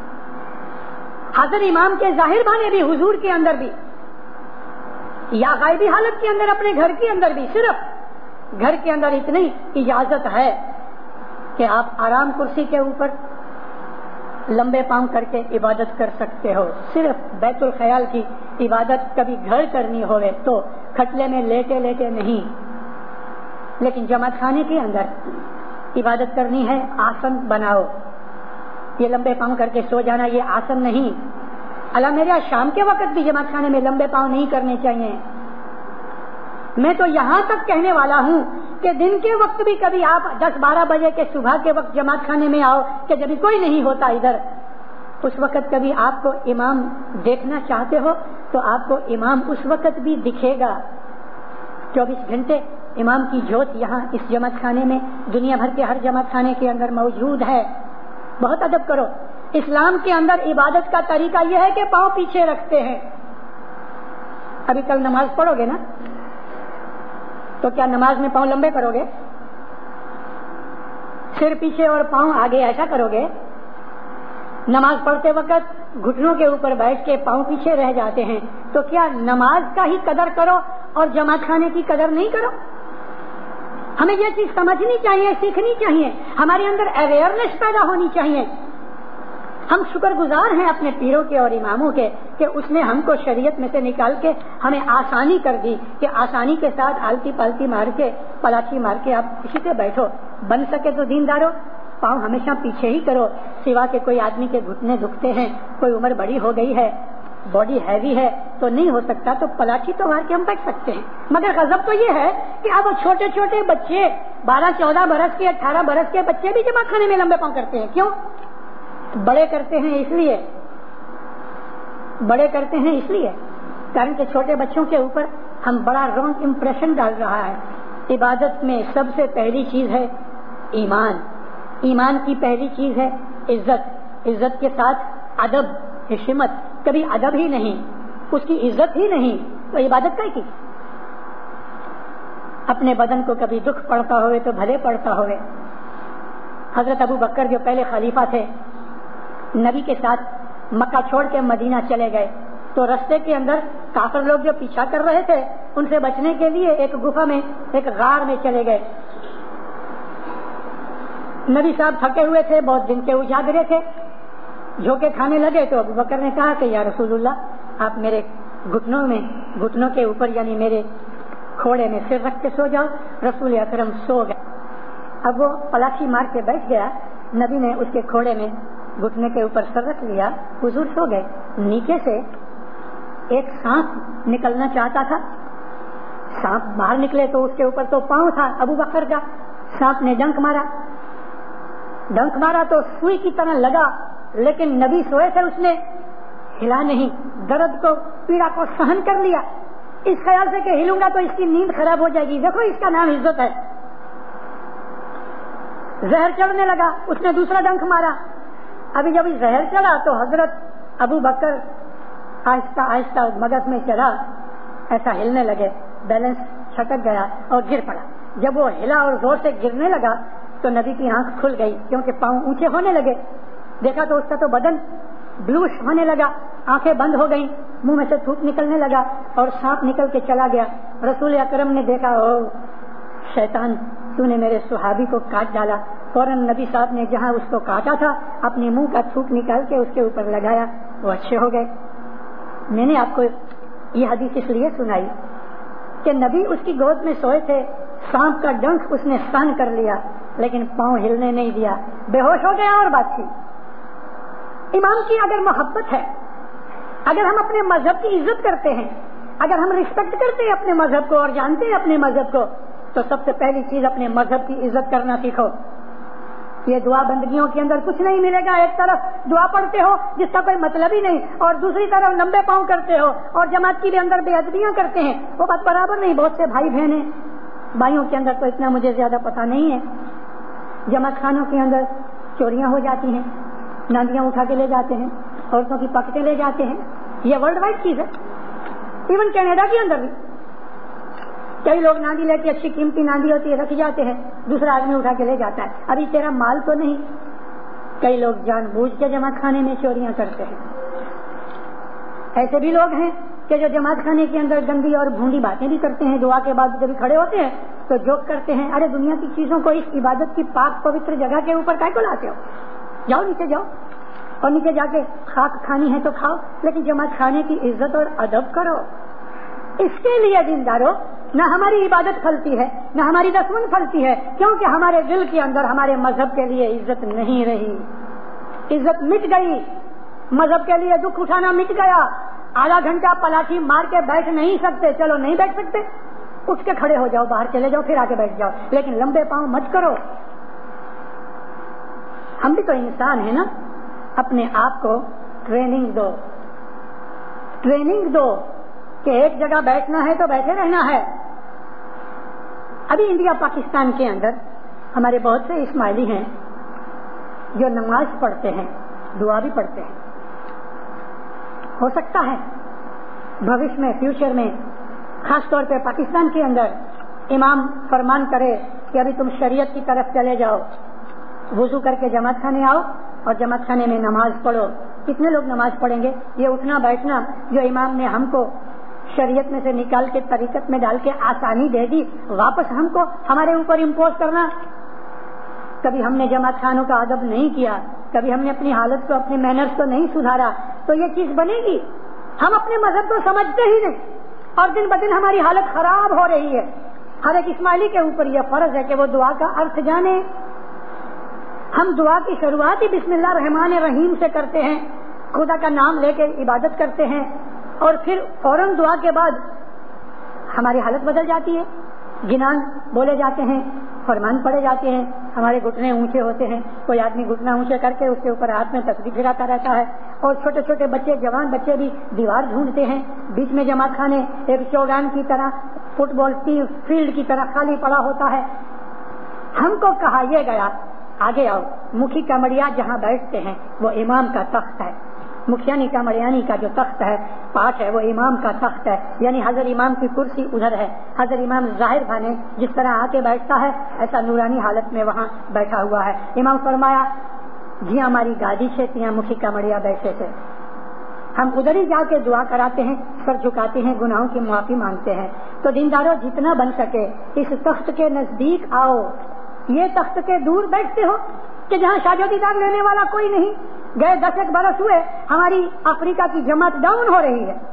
Speaker 2: حضرت امام کے ظاہر بانے بھی, حضور کے اندر بھی, یا غائبی حالت کے اندر, اپنے گھر کے اندر بھی, صرف گھر کے اندر اتنی اجازت ہے کہ آپ آرام کرسی کے اوپر لمبے پاؤں کر کے عبادت کر سکتے ہو. صرف بیت الخیال کی عبادت کبھی گھر کرنی ہوئے تو کھٹلے میں لیٹے لیٹے نہیں, لیکن جماعت خانے کے اندر عبادت کرنی ہے آسن بناؤ. یہ لمبے پاؤں کر کے سو جانا یہ آسن نہیں. اللہ میرے شام کے وقت بھی جماعت خانے میں لمبے پاؤں نہیں کرنے چاہیے. میں تو یہاں تک کہنے والا ہوں کہ دن کے وقت بھی کبھی آپ 10-12 بجے کے صبح کے وقت جماعت خانے میں آؤ کہ جب کوئی نہیں ہوتا ادھر, اس وقت کبھی آپ کو امام دیکھنا چاہتے ہو تو آپ کو امام اس وقت بھی دکھے گا. 24 گھنٹے امام کی جوت یہاں اس جماعت خانے میں, دنیا بھر کے ہر جماعت خانے کے اندر موجود ہے. بہت ادب کرو. اسلام کے اندر عبادت کا طریقہ یہ ہے کہ پاؤں پیچھے رکھتے ہیں. ابھی کل نماز پڑھو گے نا, تو کیا نماز میں پاؤں لمبے کرو گے؟ سر پیچھے اور پاؤں آگے ایسا کرو گے؟ نماز پڑھتے وقت گھٹنوں کے اوپر بیٹھ کے پاؤں پیچھے رہ جاتے ہیں, تو کیا نماز کا ہی قدر کرو اور جماعت خانے کی قدر نہیں کرو؟ ہمیں یہ چیز سمجھنی چاہیے, سیکھنی چاہیے, ہمارے اندر اویئرنیس پیدا ہونی چاہیے. ہم شکر گزار ہیں اپنے پیروں کے اور اماموں کے کہ اس نے ہم کو شریعت میں سے نکال کے ہمیں آسانی کر دی کہ آسانی کے ساتھ آلتی پالتی مار کے, پلاچی مار کے آپ کسی سے بیٹھو. بن سکے تو دیندارو پاؤں ہمیشہ پیچھے ہی کرو, سوا کہ کوئی آدمی کے گھٹنے دکھتے ہیں, کوئی عمر بڑی ہو گئی ہے, باڈی ہیوی ہے تو نہیں ہو سکتا, تو پلاچی تو مار کے ہم بیٹھ سکتے ہیں. مگر غضب تو یہ ہے کہ اب چھوٹے چھوٹے بچے 12-14 برس کے 18 برس کے بچے بھی جماعت خانے میں لمبے پاؤں کرتے ہیں. کیوں؟ بڑے کرتے ہیں اس لیے, بڑے کرتے ہیں اس لیے کارن کہ چھوٹے بچوں کے اوپر ہم بڑا رانگ امپریشن ڈال رہا ہے. عبادت میں سب سے پہلی چیز ہے ایمان, ایمان کی پہلی چیز ہے عزت, عزت کے ساتھ ادب, حشمت. کبھی ادب ہی نہیں, اس کی عزت ہی نہیں, تو عبادت کا کی. اپنے بدن کو کبھی دکھ پڑتا ہوئے تو بھلے پڑتا ہوئے. حضرت ابو بکر جو پہلے خلیفہ تھے, نبی کے ساتھ مکہ چھوڑ کے مدینہ چلے گئے, تو رستے کے اندر کافر لوگ جو پیچھا کر رہے تھے ان سے بچنے کے لیے ایک گفا میں, ایک غار میں چلے گئے. نبی صاحب تھکے ہوئے تھے, بہت دن کے اجاگرے تھے, جھوکے کھانے لگے. تو ابو بکر نے کہا کہ یا رسول اللہ آپ میرے گھٹنوں کے اوپر یعنی میرے کھوڑے میں سر رکھ کے سو جاؤ. رسول اکرم سو گئے. اب وہ پلاچی مار کے بیٹھ گیا, نبی نے اس کے کھوڑے میں گھٹنے کے اوپر سر رکھ لیا, حضور سو گئے. نیچے سے ایک سانپ نکلنا چاہتا تھا, سانپ باہر نکلے تو اس کے اوپر تو پاؤں تھا ابو بکر کا. سانپ نے ڈنک مارا تو سوئی کی طرح لگا, لیکن نبی سوئے تھے, اس نے ہلا نہیں, درد کو پیڑا کو سہن کر لیا, اس خیال سے کہ ہلوں گا تو اس کی نیند خراب ہو جائے گی. دیکھو اس کا نام عزت ہے. زہر چڑھنے لگا, اس نے دوسرا ڈنک مارا. ابھی جب زہر چڑھا تو حضرت ابو بکر آہستہ آہستہ مغز میں چڑھا, ایسا ہلنے لگے, بیلنس چھٹک گیا اور گر پڑا. جب وہ ہلا اور زور سے گرنے لگا تو نبی کی آنکھ کھل گئی, کیونکہ پاؤں اونچے ہونے لگے. دیکھا تو اس کا تو بدن بلوش ہونے لگا, آنکھیں بند ہو گئیں, منہ میں سے تھوک نکلنے لگا اور سانپ نکل کے چلا گیا. رسول اکرم نے دیکھا, او شیطان تو نے میرے صحابی کو کاٹ ڈالا. فوراً نبی صاحب نے جہاں اس کو کاٹا تھا اپنے منہ کا تھوک نکال کے اس کے اوپر لگایا، وہ اچھے ہو گئے۔ میں نے آپ کو یہ حدیث اس لیے سنائی کہ نبی اس کی گود میں سوئے تھے، سانپ کا ڈنک اس نے سن کر لیا لیکن پاؤں ہلنے نہیں دیا، بے ہوش ہو گیا اور بات تھی۔ امام کی اگر محبت ہے، اگر ہم اپنے مذہب کی عزت کرتے ہیں، اگر ہم ریسپیکٹ کرتے ہیں اپنے مذہب کو اور جانتے ہیں اپنے مذہب کو، تو سب سے پہلی چیز اپنے مذہب کی عزت کرنا سیکھو۔ یہ دعا بندگیوں کے اندر کچھ نہیں ملے گا، ایک طرف دعا پڑھتے ہو جس کا کوئی مطلب ہی نہیں اور دوسری طرف لمبے پاؤں کرتے ہو اور جماعت کی بھی اندر بے ادبیاں کرتے ہیں، وہ بات برابر نہیں۔ بہت سے بھائی بہن ہیں، بھائیوں کے اندر تو اتنا مجھے زیادہ پتہ نہیں ہے، جماعت خانوں کے اندر چوریاں ہو جاتی ہیں، ناندیاں اٹھا کے لے جاتے ہیں، عورتوں کی پکٹیں لے جاتے ہیں، یہ ورلڈ وائڈ چیز ہے، ایون کینیڈا کے اندر بھی کئی لوگ ناندی لے کے، اچھی قیمتی ناندی ہوتی ہے رکھ جاتے ہیں، دوسرا آدمی اٹھا کے لے جاتا ہے، ابھی تیرا مال تو نہیں۔ کئی لوگ جان بوجھ کے جماعت خانے میں چوریاں کرتے ہیں۔ ایسے بھی لوگ ہیں کہ جو جماعت خانے کے اندر گندی اور بھونڈی باتیں بھی کرتے ہیں، دعا کے بعد جب کھڑے ہوتے ہیں تو جوک کرتے ہیں، ارے دنیا کی چیزوں کو اس عبادت کی پاک پوتر جگہ کے اوپر کائے کو لاتے ہو؟ جاؤ نیچے جاؤ، اور نیچے جا کے خاک کھانی ہے تو کھاؤ، لیکن جماعت خانے کی عزت اور ادب کرو۔ اس کے لیے دیندارو نہ ہماری عبادت پھلتی ہے نہ ہماری دسمن پھلتی ہے، کیونکہ ہمارے دل کے اندر ہمارے مذہب کے لیے عزت نہیں رہی، عزت مٹ گئی، مذہب کے لیے دکھ اٹھانا مٹ گیا۔ آدھا گھنٹہ پلاٹھی مار کے بیٹھ نہیں سکتے، چلو نہیں بیٹھ سکتے، اٹھ کے کھڑے ہو جاؤ، باہر چلے جاؤ، پھر آ کے بیٹھ جاؤ، لیکن لمبے پاؤں مت کرو۔ ہم بھی تو انسان ہیں نا، اپنے آپ کو ٹریننگ دو، ٹریننگ دو کہ ایک جگہ بیٹھنا ہے تو بیٹھے رہنا ہے۔ ابھی انڈیا پاکستان کے اندر ہمارے بہت سے اسماعیلی ہیں جو نماز پڑھتے ہیں، دعا بھی پڑھتے ہیں۔ ہو سکتا ہے بھوش میں، فیوچر میں، خاص طور پہ پاکستان کے اندر امام فرمان کرے کہ ابھی تم شریعت کی طرف چلے جاؤ، وضو کر کے جماعت خانے آؤ اور جماعت خانے میں نماز پڑھو۔ کتنے لوگ نماز پڑھیں گے؟ یہ اٹھنا بیٹھنا جو امام نے ہم کو شریعت میں سے نکال کے طریقت میں ڈال کے آسانی دے دی، واپس ہم کو ہمارے اوپر امپوز کرنا۔ کبھی ہم نے جماعت خانوں کا ادب نہیں کیا، کبھی ہم نے اپنی حالت کو، اپنے مینرز کو نہیں سدھارا، تو یہ چیز بنے گی؟ ہم اپنے مذہب کو سمجھتے ہی نہیں اور دن بدن ہماری حالت خراب ہو رہی ہے۔ ہر ایک اسماعیلی کے اوپر یہ فرض ہے کہ وہ دعا کا ارتھ جانے۔ ہم دعا کی شروعات ہی بسم اللہ الرحمن الرحیم سے کرتے ہیں، خدا کا نام لے کے عبادت کرتے ہیں، اور پھر فوراً دعا کے بعد ہماری حالت بدل جاتی ہے، گنان بولے جاتے ہیں، فرمان پڑے جاتے ہیں، ہمارے گھٹنے اونچے ہوتے ہیں، کوئی آدمی گھٹنا اونچے کر کے اس کے اوپر ہاتھ میں تسبیح پھراتا رہتا ہے، اور چھوٹے چھوٹے بچے، جوان بچے بھی دیوار ڈھونڈتے ہیں، بیچ میں جماعت خانے ایک چوگان کی طرح، فٹ بال فیلڈ کی طرح خالی پڑا ہوتا ہے۔ ہم کو کہا یہ گیا آگے آؤ، مکھی کمڑیا جہاں بیٹھتے ہیں وہ امام کا تخت ہے، مکھیانی کمڑیانی کا جو تخت ہے، پاٹ ہے، وہ امام کا تخت ہے، یعنی حضرت امام کی کرسی ادھر ہے، حضرت امام ظاہر بھانے جس طرح آ کے بیٹھتا ہے ایسا نورانی حالت میں وہاں بیٹھا ہوا ہے۔ امام فرمایا جی ہماری گادی سے تیاں مکھی کمڑیا بیٹھے تھے، ہم ادھر ہی جا کے دعا کراتے ہیں، سر جھکاتے ہیں، گناہوں کی معافی مانگتے ہیں۔ تو دینداروں جتنا بن سکے اس تخت کے نزدیک آؤ۔ یہ تخت کے دور بیٹھتے ہو کہ جہاں شاہ و دیدار لینے والا کوئی نہیں۔ گئے 10 برس ہوئے ہماری افریقہ کی جماعت ڈاؤن ہو رہی ہے،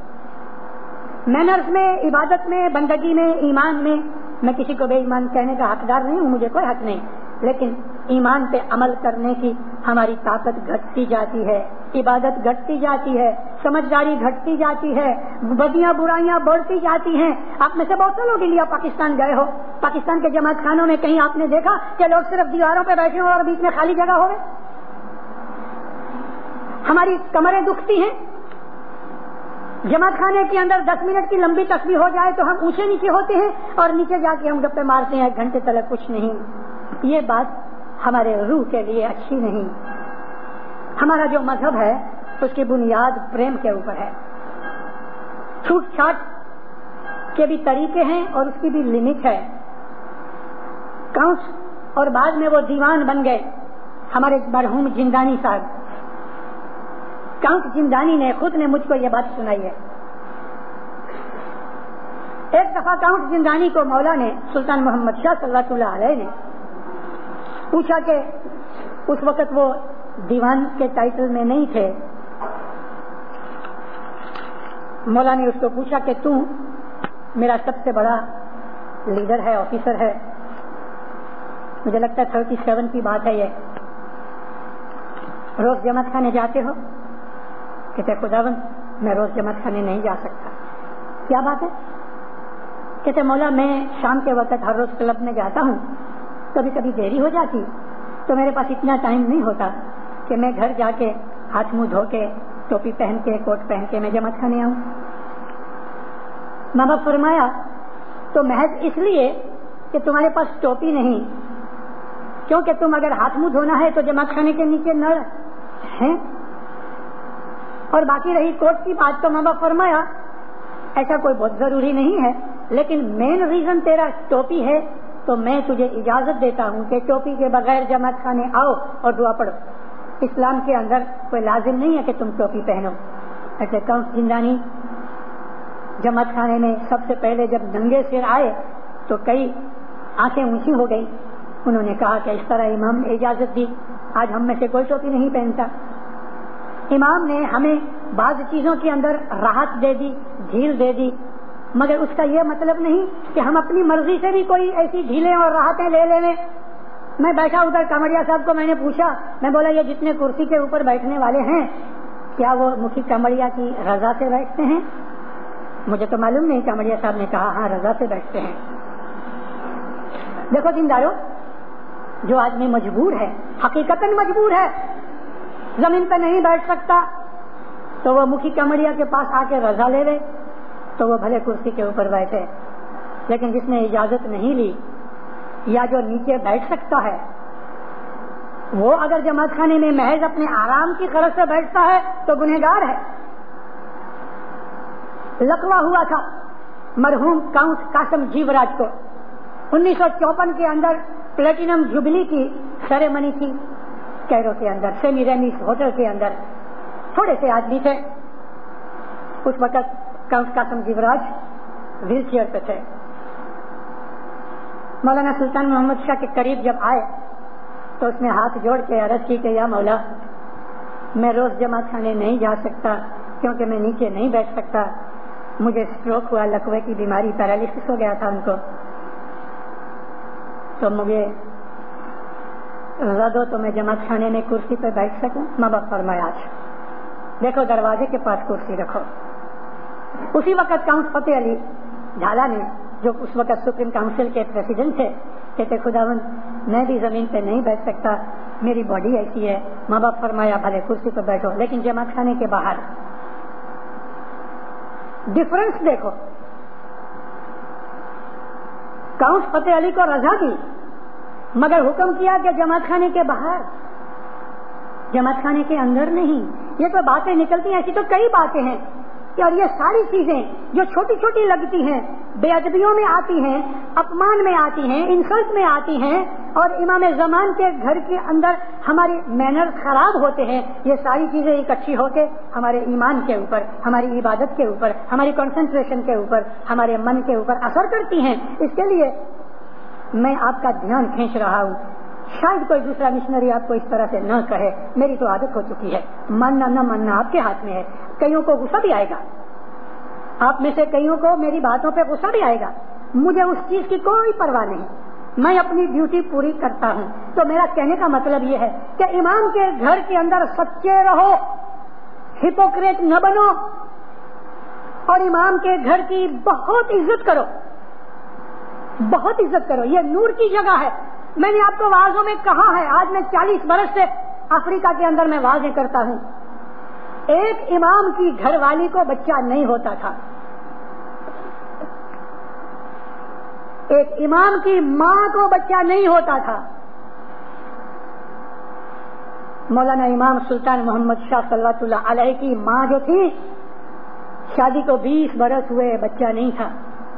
Speaker 2: مینرز میں، عبادت میں، بندگی میں، ایمان میں۔ میں کسی کو بے ایمان کہنے کا حقدار نہیں ہوں، مجھے کوئی حق نہیں، لیکن ایمان پہ عمل کرنے کی ہماری طاقت گھٹتی جاتی ہے، عبادت گھٹتی جاتی ہے، سمجھداری گھٹتی جاتی ہے، بدیاں برائیاں بڑھتی جاتی ہیں۔ آپ میں سے بہت سے لوگ انڈیا پاکستان گئے ہو، پاکستان کے جماعت خانوں میں کہیں آپ نے دیکھا کہ لوگ صرف دیواروں پہ بیٹھے ہو اور بیچ میں خالی جگہ ہو؟ ہماری کمریں دکھتی ہیں، جماعت خانے کے اندر 10 منٹ کی لمبی تسبیح ہو جائے تو ہم اونچے نیچے ہوتے ہیں اور نیچے جا کے ہم گپے مارتے ہیں 1 گھنٹے تک کچھ نہیں۔ یہ بات ہمارے روح کے لیے اچھی نہیں۔ ہمارا جو مذہب ہے اس کی بنیاد پریم کے اوپر ہے۔ چھوٹ چھاٹ کے بھی طریقے ہیں اور اس کی بھی لمٹ ہے۔ کاؤنٹ اور بعد میں وہ دیوان بن گئے۔ ہمارے مرحوم جندانی صاحب، کاؤنٹ جندانی نے خود نے مجھ کو یہ بات سنائی ہے۔ ایک دفعہ کاؤنٹ جندانی کو مولا نے، سلطان محمد شاہ صلی اللہ علیہ نے پوچھا کہ اس وقت وہ دیوان کے ٹائٹل میں نہیں تھے. مولا نے اس کو پوچھا کہ تو میرا سب سے بڑا لیڈر ہے, آفیسر ہے, مجھے لگتا ہے 37 کی بات ہے یہ, روز جماعت خانے جاتے ہو؟ کہتے خداوند میں روز جماعت خانے نہیں جا سکتا. کیا بات ہے؟ کہتے مولا میں شام کے وقت ہر روز کلب میں جاتا ہوں, کبھی کبھی دیری ہو جاتی تو میرے پاس اتنا ٹائم نہیں ہوتا کہ میں گھر جا کے ہاتھ منہ دھو کے ٹوپی پہن کے کوٹ پہن کے میں جماعت خانے آؤں. ماں باپ فرمایا تو محض اس لیے کہ تمہارے پاس ٹوپی نہیں, کیونکہ تم اگر ہاتھ منہ دھونا ہے تو جماعت خانے کے نیچے نل ہیں, اور باقی رہی کوٹ کی بات تو ماں باپ فرمایا ایسا کوئی بہت ضروری نہیں ہے, لیکن مین ریزن تیرا ٹوپی ہے تو میں تجھے اجازت دیتا ہوں کہ ٹوپی کے بغیر جماعت خانے آؤ اور دعا پڑھو. اسلام کے اندر کوئی لازم نہیں ہے کہ تم ٹوپی پہنو. ایسے کون زندانی جماعت خانے میں سب سے پہلے جب ننگے سر آئے تو کئی آنکھیں اونچی ہو گئی. انہوں نے کہا کہ اس طرح امام نے اجازت دی, آج ہم میں سے کوئی ٹوپی نہیں پہنتا. امام نے ہمیں بعض چیزوں کے اندر راحت دے دی, ڈھیل دے دی, مگر اس کا یہ مطلب نہیں کہ ہم اپنی مرضی سے بھی کوئی ایسی ڈھیلیں اور راحتیں لے لیں. میں بیٹھا ادھر کامڑیا صاحب کو میں نے پوچھا, میں بولا یہ جتنے کرسی کے اوپر بیٹھنے والے ہیں کیا وہ مکھی کامڑیا کی رضا سے بیٹھتے ہیں؟ مجھے تو معلوم نہیں. کامڑیا صاحب نے کہا ہاں رضا سے بیٹھتے ہیں. دیکھو دیندارو, جو آدمی مجبور ہے, حقیقتاً مجبور ہے, زمین پہ نہیں بیٹھ سکتا تو وہ مکھی کامڑیا کے پاس آ کے رضا لے لے تو وہ بھلے کرسی کے اوپر بیٹھے. لیکن جس نے اجازت نہیں لی یا جو نیچے بیٹھ سکتا ہے وہ اگر جماعت خانے میں محض اپنے آرام کی غرض سے بیٹھتا ہے تو گنہگار ہے. لقوا ہوا تھا مرحوم کاؤنٹ قاسم جیوراج کو. 1954 کے اندر پلیٹینم جوبلی کی سیریمنی تھی کیرو کے اندر, سیمی ریمیس ہوٹل کے اندر. تھوڑے سے آدمی تھے اس وقت. Count Qasim Jivraj wheelchair پہ تھے. مولانا سلطان محمد شاہ کے قریب جب آئے تو اس نے ہاتھ جوڑ کے عرض کی کہ یا مولا میں روز جماعت خانے نہیں جا سکتا کیونکہ میں نیچے نہیں بیٹھ سکتا. مجھے اسٹروک ہوا, لکوے کی بیماری, پیرالسس ہو گیا تھا ان کو, تو مجھے رضا دو تو میں جماعت خانے میں کرسی پہ بیٹھ سکوں. ماں باپ فرمایا دیکھو دروازے کے پاس کرسی رکھو. اسی وقت کاؤنٹ فتح علی جھالا نے, جو اس وقت سپریم کاؤنسل کے پریزیڈنٹ تھے, کہتے خداوند میں بھی زمین پہ نہیں بیٹھ سکتا, میری باڈی ایسی ہے. ماں باپ فرمایا بھلے کرسی پہ بیٹھو, لیکن جماعت خانے کے باہر. ڈفرنس دیکھو, کاؤنٹ فتح علی کو رضا دی مگر حکم کیا کہ جماعت خانے کے باہر, جماعت خانے کے اندر نہیں. یہ تو باتیں نکلتی ہیں, ایسی تو کئی باتیں ہیں. اور یہ ساری چیزیں جو چھوٹی چھوٹی لگتی ہیں, بے ادبیوں میں آتی ہیں, اپمان میں آتی ہیں, انسلٹ میں آتی ہیں, اور امام زمان کے گھر کے اندر ہمارے مینر خراب ہوتے ہیں. یہ ساری چیزیں اکٹھی ہو کے ہمارے ایمان کے اوپر, ہماری عبادت کے اوپر, ہماری کنسنٹریشن کے اوپر, ہمارے من کے اوپر اثر کرتی ہیں. اس کے لیے میں آپ کا دھیان کھینچ رہا ہوں. شاید کوئی دوسرا مشنری آپ کو اس طرح سے نہ کہے, میری تو عادت ہو چکی ہے. ماننا نہ ماننا آپ کے ہاتھ میں ہے. کئیوں کو غصہ بھی آئے گا, آپ میں سے کئیوں کو میری باتوں پہ غصہ بھی آئے گا. مجھے اس چیز کی کوئی پرواہ نہیں, میں اپنی ڈیوٹی پوری کرتا ہوں. تو میرا کہنے کا مطلب یہ ہے کہ امام کے گھر کے اندر سچے رہو, ہپوکریٹ نہ بنو, اور امام کے گھر کی بہت عزت کرو, بہت عزت کرو. یہ نور کی جگہ ہے. میں نے آپ کو واعظوں میں کہا ہے, آج میں 40 برس سے افریقہ کے اندر میں واعظیں کرتا ہوں. ایک امام کی گھر والی کو بچہ نہیں ہوتا تھا, ایک امام کی ماں کو بچہ نہیں ہوتا تھا. مولانا امام سلطان محمد شاہ صلی اللہ علیہ کی ماں جو تھی, شادی کو 20 برس ہوئے, بچہ نہیں تھا.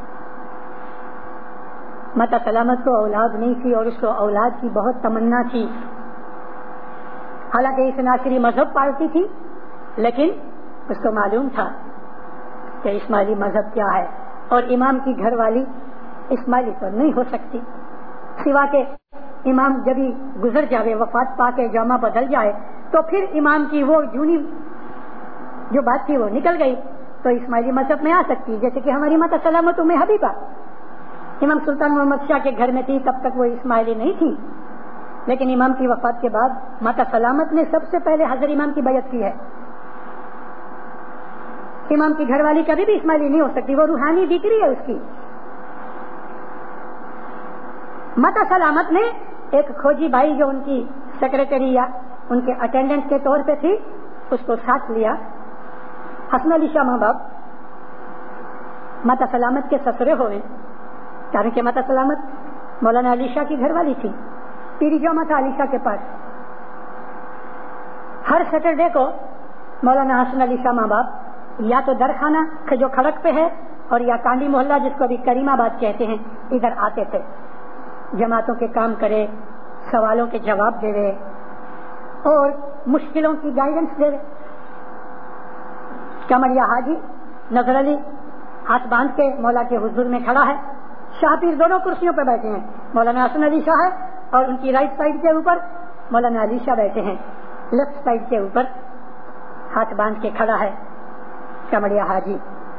Speaker 2: ماتا سلامت کو اولاد نہیں تھی اور اس کو اولاد کی بہت تمنا تھی. حالانکہ اس ناصری مذہب پالتی تھی, لیکن اس کو معلوم تھا کہ اسماعیلی مذہب کیا ہے, اور امام کی گھر والی اسماعیلی تو نہیں ہو سکتی, سوا کہ امام جب ہی گزر جائے، وفات پا کے جامہ بدل جائے، تو پھر امام کی وہ جونی جو بات تھی وہ نکل گئی تو اسماعیلی مذہب میں آ سکتی، جیسے کہ ہماری ماتا سلامت ام حبیبہ امام سلطان محمد شاہ کے گھر میں تھی، تب تک وہ اسماعیلی نہیں تھی، لیکن امام کی وفات کے بعد ماتا سلامت نے سب سے پہلے حضرت امام کی بیعت کی ہے۔ امام کی گھر والی کبھی بھی اسماعیلی نہیں ہو سکتی، وہ روحانی ڈگری ہے اس کی۔ ماتا سلامت نے ایک کھوجی بھائی جو ان کی سیکرٹری یا ان کے اٹینڈنٹ کے طور پہ تھی، اس کو ساتھ لیا۔ حسن علی شاہ ماں باپ ماتا سلامت کے سسرے ہوئے، کیونکہ کہ ماتا سلامت مولانا علی شاہ کی گھر والی تھی، پیری جامع تھا علی شاہ کے پاس۔ ہر سیٹرڈے کو مولانا حسن علی شاہ ماں باپ یا تو درخانہ جو کھڑک پہ ہے اور یا کانڈی محلہ جس کو ابھی کریم آباد کہتے ہیں، ادھر آتے تھے، جماعتوں کے کام کرے، سوالوں کے جواب دے رہے اور مشکلوں کی گائیڈنس دے رہے۔ کمریا حاجی نظر علی ہاتھ باندھ کے مولا کے حضور میں کھڑا ہے، شاہ پیر دونوں کرسیوں پہ بیٹھے ہیں، مولانا حسن علی شاہ ہے اور ان کی رائٹ سائڈ کے اوپر مولانا علی شاہ بیٹھے ہیں، لیفٹ سائڈ کے اوپر ہاتھ باندھ کے کھڑا ہے کمریا حاجی۔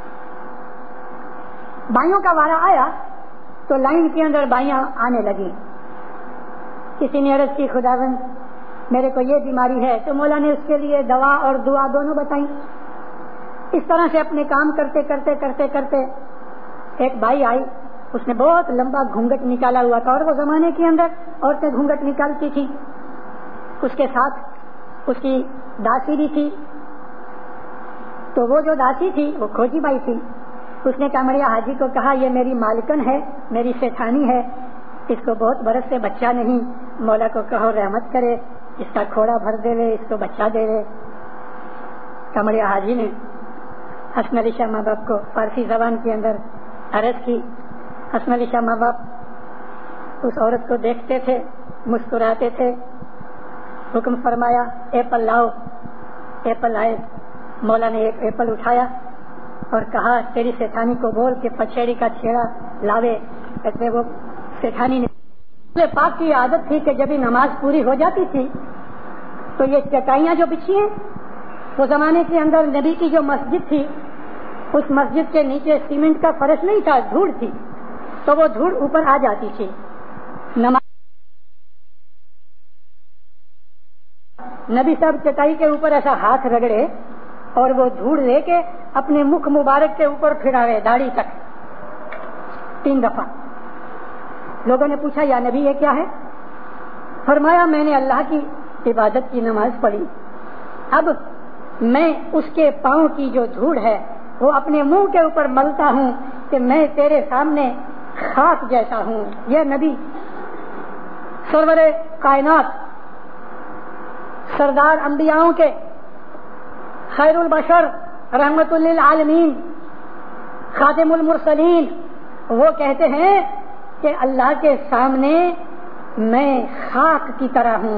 Speaker 2: بھائیوں کا وارا آیا تو لائن کے اندر بائیاں آنے لگی۔ کسی نے عرض کی خداوند میرے کو یہ بیماری ہے، تو مولا نے اس کے لیے دوا اور دعا دونوں بتائیں۔ اس طرح سے اپنے کام کرتے کرتے کرتے کرتے ایک بھائی آئی، اس نے بہت لمبا گھونگٹ نکالا ہوا تھا، اور وہ زمانے کے اندر عورتیں گھونگٹ نکالتی تھی، اس کے ساتھ اس کی داسی بھی تھی۔ تو وہ جو داسی تھی وہ کھوجی بائی تھی، اس نے کمریا حاجی کو کہا یہ میری مالکن ہے، میری سیٹھانی ہے، اس کو بہت برس سے بچہ نہیں، مولا کو کہو رحمت کرے، اس کا کھوڑا بھر دے لے، اس کو بچہ دے لے۔ کمریا حاجی نے حسن علی شاہ ماں باپ کو فارسی زبان کے اندر عرض کی۔ حسن علی شاہ ماں باپ اس عورت کو دیکھتے تھے، مسکراتے تھے، حکم فرمایا ایپل لاؤ۔ ایپل آئے، مولا نے ایک ایپل اٹھایا اور کہا تیری سیٹھانی کو بول کے پچھیڑی کا چھیڑا لاوے۔ کہتے وہ سیٹھانی نے پاک کی عادت تھی کہ جب ہی نماز پوری ہو جاتی تھی تو یہ چٹائیاں جو بچھی ہیں، وہ زمانے کے اندر نبی کی جو مسجد تھی اس مسجد کے نیچے سیمنٹ کا فرش نہیں تھا، دھوڑ تھی، تو وہ دھوڑ اوپر آ جاتی تھی۔ نبی صاحب چٹائی کے اوپر ایسا ہاتھ رگڑے اور وہ دھوڑ لے کے اپنے مکھ مبارک کے اوپر پھراوے داڑھی تک 3 دفعہ۔ لوگوں نے پوچھا یا نبی یہ کیا ہے؟ فرمایا میں نے اللہ کی عبادت کی نماز پڑھی، اب میں اس کے پاؤں کی جو دھوڑ ہے وہ اپنے منہ کے اوپر ملتا ہوں کہ میں تیرے سامنے خاک جیسا ہوں۔ یہ نبی سرور کائنات، سردار انبیاؤں کے، خیر البشر، رحمت للعالمین، خاتم المرسلین، وہ کہتے ہیں کہ اللہ کے سامنے میں خاک کی طرح ہوں۔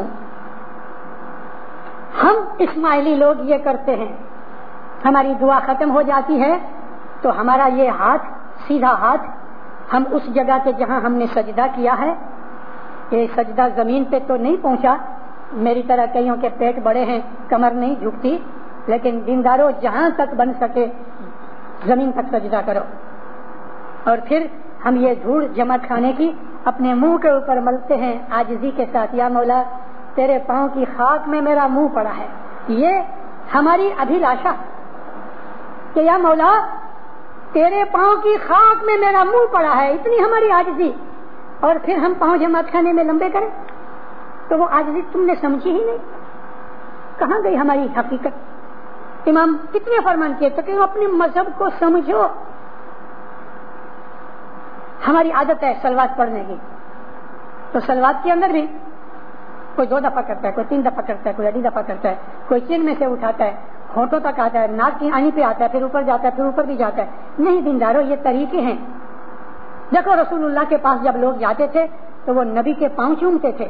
Speaker 2: ہم اسماعیلی لوگ یہ کرتے ہیں، ہماری دعا ختم ہو جاتی ہے تو ہمارا یہ ہاتھ، سیدھا ہاتھ، ہم اس جگہ کے جہاں ہم نے سجدہ کیا ہے، یہ سجدہ زمین پہ تو نہیں پہنچا، میری طرح کئیوں کے پیٹ بڑے ہیں، کمر نہیں جھکتی، لیکن دینداروں جہاں تک بن سکے زمین تک سجدہ کرو۔ اور پھر ہم یہ دھوڑ جماعت خانے کی اپنے منہ کے اوپر ملتے ہیں عاجزی کے ساتھ، یا مولا تیرے پاؤں کی خاک میں میرا منہ پڑا ہے۔ یہ ہماری ابھیلاشا کہ یا مولا تیرے پاؤں کی خاک میں میرا منہ پڑا ہے، اتنی ہماری عاجزی، اور پھر ہم پاؤں جماعت خانے میں لمبے کریں تو وہ عاجزی تم نے سمجھی ہی نہیں۔ کہاں گئی ہماری حقیقت؟ امام کتنے فرمان کیے تھے کہ اپنے مذہب کو سمجھو۔ ہماری عادت ہے سلوات پڑھنے کی، تو سلوات کے اندر بھی کوئی 2 دفعہ کرتا ہے، کوئی 3 دفعہ کرتا ہے، کوئی 2.5 دفعہ کرتا ہے، کوئی چین میں سے اٹھاتا ہے، ہونٹوں تک آتا ہے، ناک کی آنی پہ آتا ہے، پھر اوپر جاتا ہے، پھر اوپر بھی جاتا ہے۔ نہیں دینداروں، یہ طریقے ہیں۔ دیکھو رسول اللہ کے پاس جب لوگ جاتے تھے تو وہ نبی کے پاؤں چومتے تھے،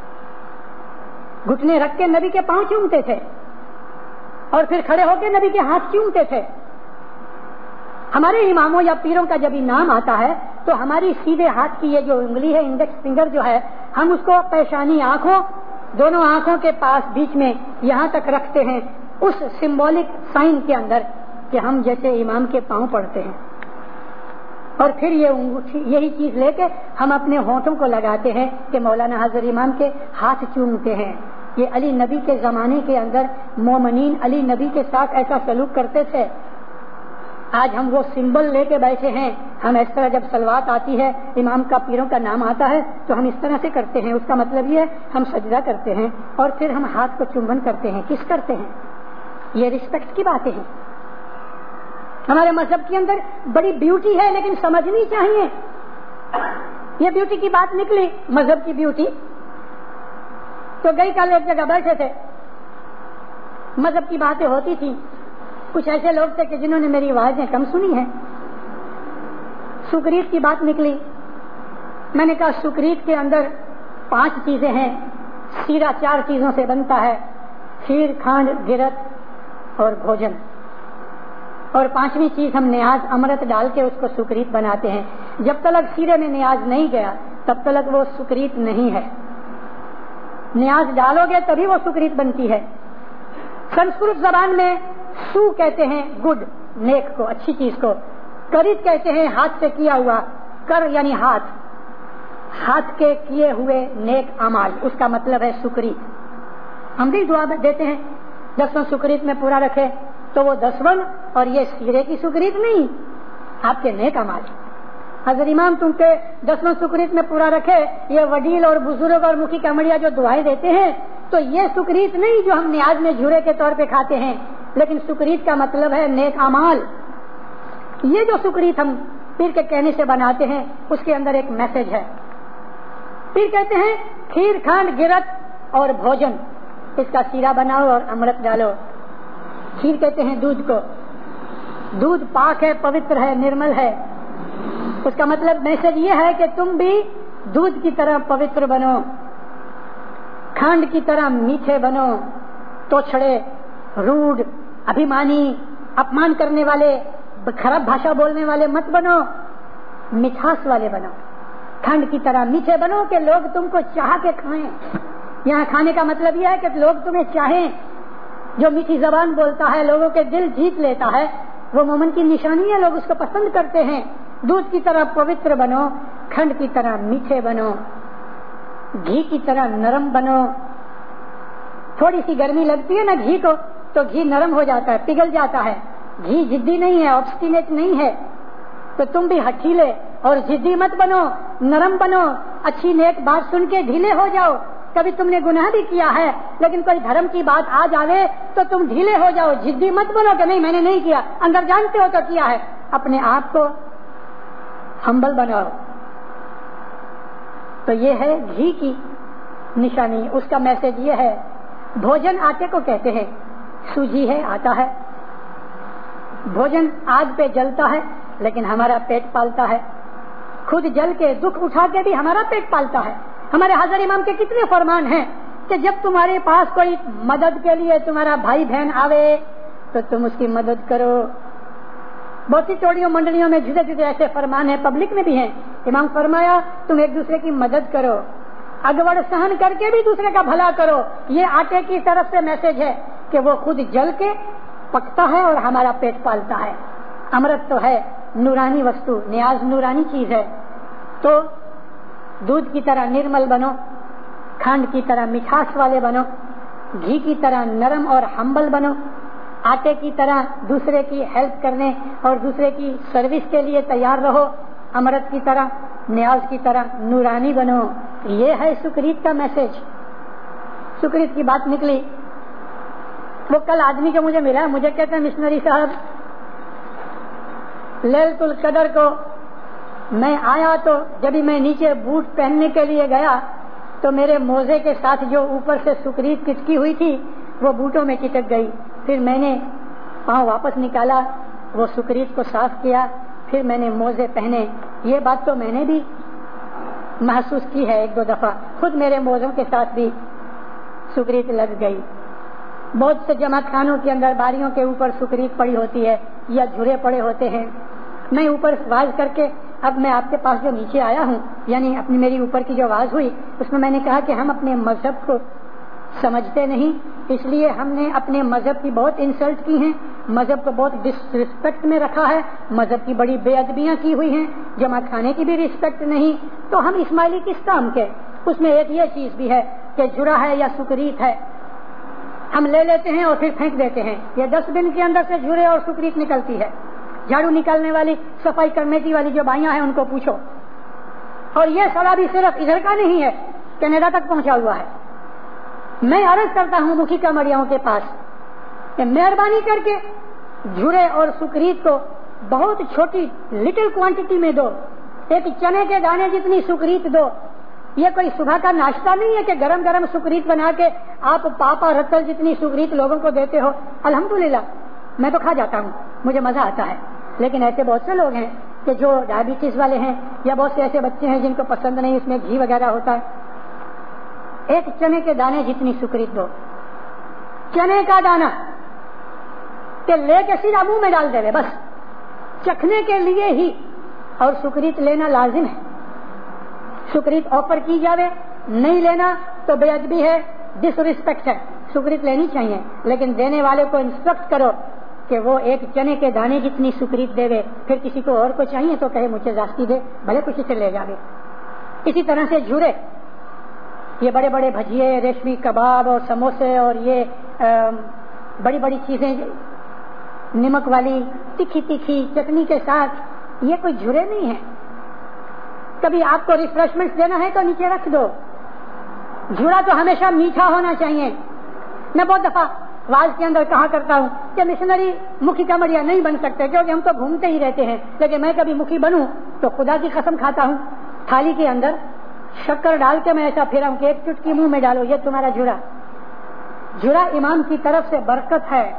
Speaker 2: گھٹنے رکھ کے نبی کے پاؤں چومتے تھے، اور پھر کھڑے ہو کے نبی کے ہاتھ چومتے تھے۔ ہمارے اماموں یا پیروں کا جب نام آتا ہے تو ہماری سیدھے ہاتھ کی یہ جو انگلی ہے، انڈیکس فنگر جو ہے، ہم اس کو پیشانی آنکھوں دونوں آنکھوں کے پاس بیچ میں یہاں تک رکھتے ہیں اس سمبولک سائن کے اندر کہ ہم جیسے امام کے پاؤں پڑتے ہیں، اور پھر یہ انگوٹھی یہی چیز لے کے ہم اپنے ہونٹوں کو لگاتے ہیں کہ مولانا حضرت امام کے ہاتھ چومتے ہیں. یہ علی نبی کے زمانے کے اندر مومنین علی نبی کے ساتھ ایسا سلوک کرتے تھے. آج ہم وہ سمبل لے کے بیٹھے ہیں. ہم اس طرح جب صلوات آتی ہے امام کا پیروں کا نام آتا ہے تو ہم اس طرح سے کرتے ہیں. اس کا مطلب یہ ہے ہم سجدہ کرتے ہیں اور پھر ہم ہاتھ کو چمبن کرتے ہیں. کس کرتے ہیں؟ یہ رسپیکٹ کی باتیں ہیں. ہمارے مذہب کے اندر بڑی بیوٹی ہے لیکن سمجھنی چاہیے. یہ بیوٹی کی بات نکلی، مذہب کی بیوٹی. تو گئی کل ایک جگہ بیٹھے تھے، مذہب کی باتیں ہوتی تھی. کچھ ایسے لوگ تھے کہ جنہوں نے میری آوازیں کم سنی ہیں. سکریت کی بات نکلی. میں نے کہا سکریت کے اندر 5 چیزیں ہیں. سیرا 4 چیزوں سے بنتا ہے، کھیر، کھانڈ، گرت اور بھوجن. اور 5ویں چیز ہم نیاز امرت ڈال کے اس کو سکریت بناتے ہیں. جب تک سیرے میں نیاز نہیں گیا تب تک وہ سکریت نہیں ہے. نیاز ڈالو گے تبھی وہ سکریت بنتی ہے. سنسکرت زبان میں سو کہتے ہیں گڈ، نیک کو، اچھی چیز کو. کریت کہتے ہیں ہاتھ سے کیا ہوا. کر یعنی ہاتھ، ہاتھ کے کیے ہوئے نیک اعمال، اس کا مطلب ہے سکریت. ہم بھی دعا دیتے ہیں 10واں سکریت میں پورا رکھے تو وہ 10واں، اور یہ سیرے کی سکریت نہیں، آپ کے نیک اعمال. حضرت امام تم کے 10واں سکریت میں پورا رکھے. یہ وڈیل اور بزرگ اور مکھی کمڑیا جو دعائیں دیتے ہیں تو یہ سکریت نہیں جو ہم نیاز میں جھورے کے طور پہ کھاتے ہیں، لیکن سکریت کا مطلب ہے نیک اعمال. یہ جو سکریت ہم پیر کے کہنے سے بناتے ہیں اس کے اندر ایک میسج ہے. پیر کہتے ہیں کھیر، کھانڈ، گرت اور بھوجن، اس کا سیرا بناؤ اور امرت ڈالو. کھیر کہتے ہیں دودھ کو. دودھ پاک ہے، پوتر ہے، نرمل ہے. اس کا مطلب میسج یہ ہے کہ تم بھی دودھ کی طرح پوتر بنو، کھانڈ کی طرح میٹھے بنو، توچھڑے، روڈ، ابھیمانی، اپمان کرنے والے، خراب بھاشا بولنے والے مت بنو، مٹھاس والے بنو. کھانڈ کی طرح میٹھے بنو کہ لوگ تم کو چاہ کے کھائیں. یہاں کھانے کا مطلب یہ ہے کہ لوگ تمہیں چاہیں. جو میٹھی زبان بولتا ہے، لوگوں کے دل جیت لیتا ہے، وہ مومن کی نشانی ہے. لوگ اس کو پسند کرتے ہیں. دودھ کی طرح پوتر بنو، کھنڈ کی طرح میٹھے بنو، گھی کی طرح نرم بنو. تھوڑی سی گرمی لگتی ہے نا گھی کو تو گھی نرم ہو جاتا ہے، پگھل جاتا ہے. گھی ضدی نہیں ہے، آبسٹینیٹ نہیں ہے. تو تم بھی ہٹھیلے اور ضدی مت بنو، نرم بنو. اچھی نیک بات سن کے ڈھیلے ہو جاؤ. کبھی تم نے گناہ بھی کیا ہے لیکن کوئی دھرم کی بات آ جاوے تو تم ڈھیلے ہو جاؤ. ضدی مت بنو کہ نہیں میں نے نہیں کیا، اندر جانتے ہو تو کیا ہے. اپنے آپ کو ہمبل بناؤ. تو یہ ہے گھی کی نشانی. اس کا میسج یہ ہے. بھوجن آٹے کو کہتے ہیں، سوجی ہے، آٹا ہے. بھوجن آگ پہ جلتا ہے لیکن ہمارا پیٹ پالتا ہے. خود جل کے دکھ اٹھا کے بھی ہمارا پیٹ پالتا ہے. ہمارے حضرت امام کے کتنے فرمان ہیں کہ جب تمہارے پاس کوئی مدد کے لیے تمہارا بھائی بہن آوے تو تم اس کی مدد کرو. بہت سی چوڑیوں منڈلیوں میں جدے جدے ایسے فرمان ہیں، پبلک میں بھی ہیں. امام فرمایا تم ایک دوسرے کی مدد کرو، اگوڑ سہن کر کے بھی دوسرے کا بھلا کرو. یہ آٹے کی طرف سے میسج ہے کہ وہ خود جل کے پکتا ہے اور ہمارا پیٹ پالتا ہے. امرت تو ہے نورانی وستو، نیاز نورانی چیز ہے. تو دودھ کی طرح نرمل بنو، کھانڈ کی طرح مٹھاس والے بنو، گھی کی طرح نرم اور ہمبل بنو، آٹے کی طرح دوسرے کی ہیلپ کرنے اور دوسرے کی سروس کے لیے تیار رہو. امرت کی طرح، نیاز کی طرح نورانی بنو. یہ ہے سکریت کا میسج. سکریت کی بات نکلی. وہ کل آدمی جو مجھے ملا، مجھے کہتے ہیں مشنری صاحب لیلۃ القدر کو میں آیا تو جب میں نیچے بوٹ پہننے کے لیے گیا تو میرے موزے کے ساتھ جو اوپر سے سکریت چٹکی ہوئی تھی وہ بوٹوں میں چٹک گئی. پھر میں نے پاؤں واپس نکالا، وہ سکریت کو صاف کیا، پھر میں نے موزے پہنے. یہ بات تو میں نے بھی محسوس کی ہے 1-2 دفعہ. خود میرے موزوں کے ساتھ بھی سکریت لگ گئی. بہت سے جماعت خانوں کے اندر باریوں کے اوپر سکریت پڑی ہوتی ہے یا جھرے پڑے ہوتے ہیں. میں اوپر واز کر کے اب میں آپ کے پاس جو نیچے آیا ہوں، یعنی اپنی میری اوپر کی جو آواز ہوئی اس میں نے کہا کہ ہم اپنے مذہب کو سمجھتے نہیں، اس لیے ہم نے اپنے مذہب کی بہت انسلٹ کی ہیں، مذہب کو بہت ڈس رسپیکٹ میں رکھا ہے، مذہب کی بڑی بے ادبیاں کی ہوئی ہیں، جماعت خانے کی بھی رسپیکٹ نہیں، تو ہم اسماعیلی کس کام کے؟ اس میں ایک یہ چیز بھی ہے کہ جرا ہے یا سکریت ہے، ہم لے لیتے ہیں اور پھر پھینک دیتے ہیں۔ یہ 10 بن کے اندر سے جرے اور سکریت نکلتی ہے، جھاڑو نکالنے والی، صفائی کمیٹی والی جو بھائیاں ہیں ان کو پوچھو۔ اور یہ سڑا بھی صرف ادھر کا نہیں ہے، کینیڈا تک پہنچا ہوا ہے۔ میں عرض کرتا ہوں مکھی کمڑیوں کے پاس کہ مہربانی کر کے جھرے اور سکریت کو بہت چھوٹی لٹل کوانٹٹی میں دو، ایک چنے کے دانے جتنی سکریت دو۔ یہ کوئی صبح کا ناشتہ نہیں ہے کہ گرم گرم سکریت بنا کے آپ پاپا رتل جتنی سکریت لوگوں کو دیتے ہو۔ الحمدللہ میں تو کھا جاتا ہوں، مجھے مزہ آتا ہے، لیکن ایسے بہت سے لوگ ہیں کہ جو ڈائبٹیز والے ہیں یا بہت سے ایسے بچے ہیں جن کو پسند نہیں اس میں گھی وغیرہ ہوتا ہے۔ ایک چنے کے دانے جتنی سکریت دو، چنے کا دانا کہ لے کے سیدھا منہ میں ڈال دے، بس چکھنے کے لیے ہی، اور سکریت لینا لازم ہے۔ سکریت آفر کی جاوے، نہیں لینا تو بے ادبی ہے، ڈس رسپیکٹ ہے۔ سکریت لینی چاہیے، لیکن دینے والے کو انسٹرکٹ کرو کہ وہ ایک چنے کے دانے جتنی سکریت دے گے، پھر کسی کو اور کو چاہیے تو کہے مجھے زیادتی دے، بھلے کچھ سے لے جاوے۔ اسی طرح سے جھورے، یہ بڑے بڑے بھجیے، ریشمی کباب اور سموسے اور یہ بڑی بڑی چیزیں نمک والی تکھی تکھی چٹنی کے ساتھ، یہ کوئی جھورے نہیں ہیں۔ کبھی آپ کو ریفریشمنٹ دینا ہے تو نیچے رکھ دو۔ جھوڑا تو ہمیشہ میٹھا ہونا چاہیے۔ میں بہت دفعہ واز کے اندر کہا کرتا ہوں کہ مشنری مکھی کمڑیا نہیں بن سکتے، کیونکہ ہم تو گھومتے ہی رہتے ہیں، لیکن میں کبھی مکھی بنوں تو خدا کی قسم کھاتا ہوں تھالی کے اندر شکر ڈال کے میں ایسا پھیراؤں کہ ایک چٹکی منہ میں ڈالو، یہ تمہارا جھوڑا۔ جھوڑا امام کی طرف سے برکت ہے،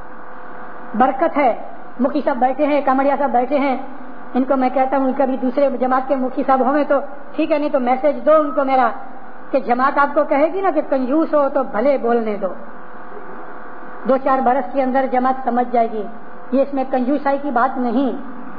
Speaker 2: برکت ہے۔ مکھی صاحب بیٹھے ہیں، کمڑیا صاحب بیٹھے ہیں، ان کو میں کہتا ہوں کبھی دوسرے جماعت کے مکھی صاحب ہوئے تو ٹھیک ہے، نہیں تو میسج دو ان کو میرا کہ جماعت آپ کو کہے گی نا کہ کنجوس ہو تو بھلے بولنے دو، 2-4 برس کے اندر جماعت سمجھ جائے گی۔ یہ اس میں کنجوسائی کی بات نہیں،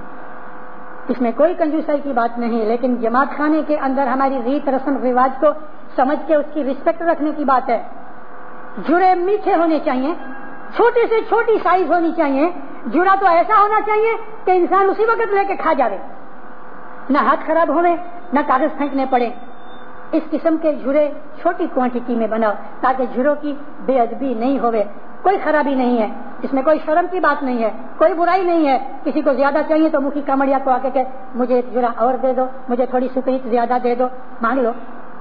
Speaker 2: اس میں کوئی کنجوسائی کی بات نہیں، لیکن جماعت خانے کے اندر ہماری ریت رسم رواج کو سمجھ کے اس کی رسپیکٹ رکھنے کی بات ہے۔ جڑے میٹھے ہونے چاہیے، چھوٹی سے چھوٹی سائز ہونی چاہیے۔ جڑا تو ایسا ہونا چاہیے کہ انسان اسی وقت لے کے کھا جاوے، نہ ہاتھ خراب ہوئے نہ کاغذ پھینکنے پڑے۔ اس قسم کے جھرے چھوٹی کوانٹٹی میں بناؤ تاکہ جھروں کی بے ادبی نہیں ہوئے۔ کوئی خرابی نہیں ہے، اس میں کوئی شرم کی بات نہیں ہے، کوئی برائی نہیں ہے۔ کسی کو زیادہ چاہیے تو مکھی کمڑیا کو آ کے کہ مجھے ایک جڑا اور دے دو، مجھے تھوڑی سکریت زیادہ دے دو، مانگ لو،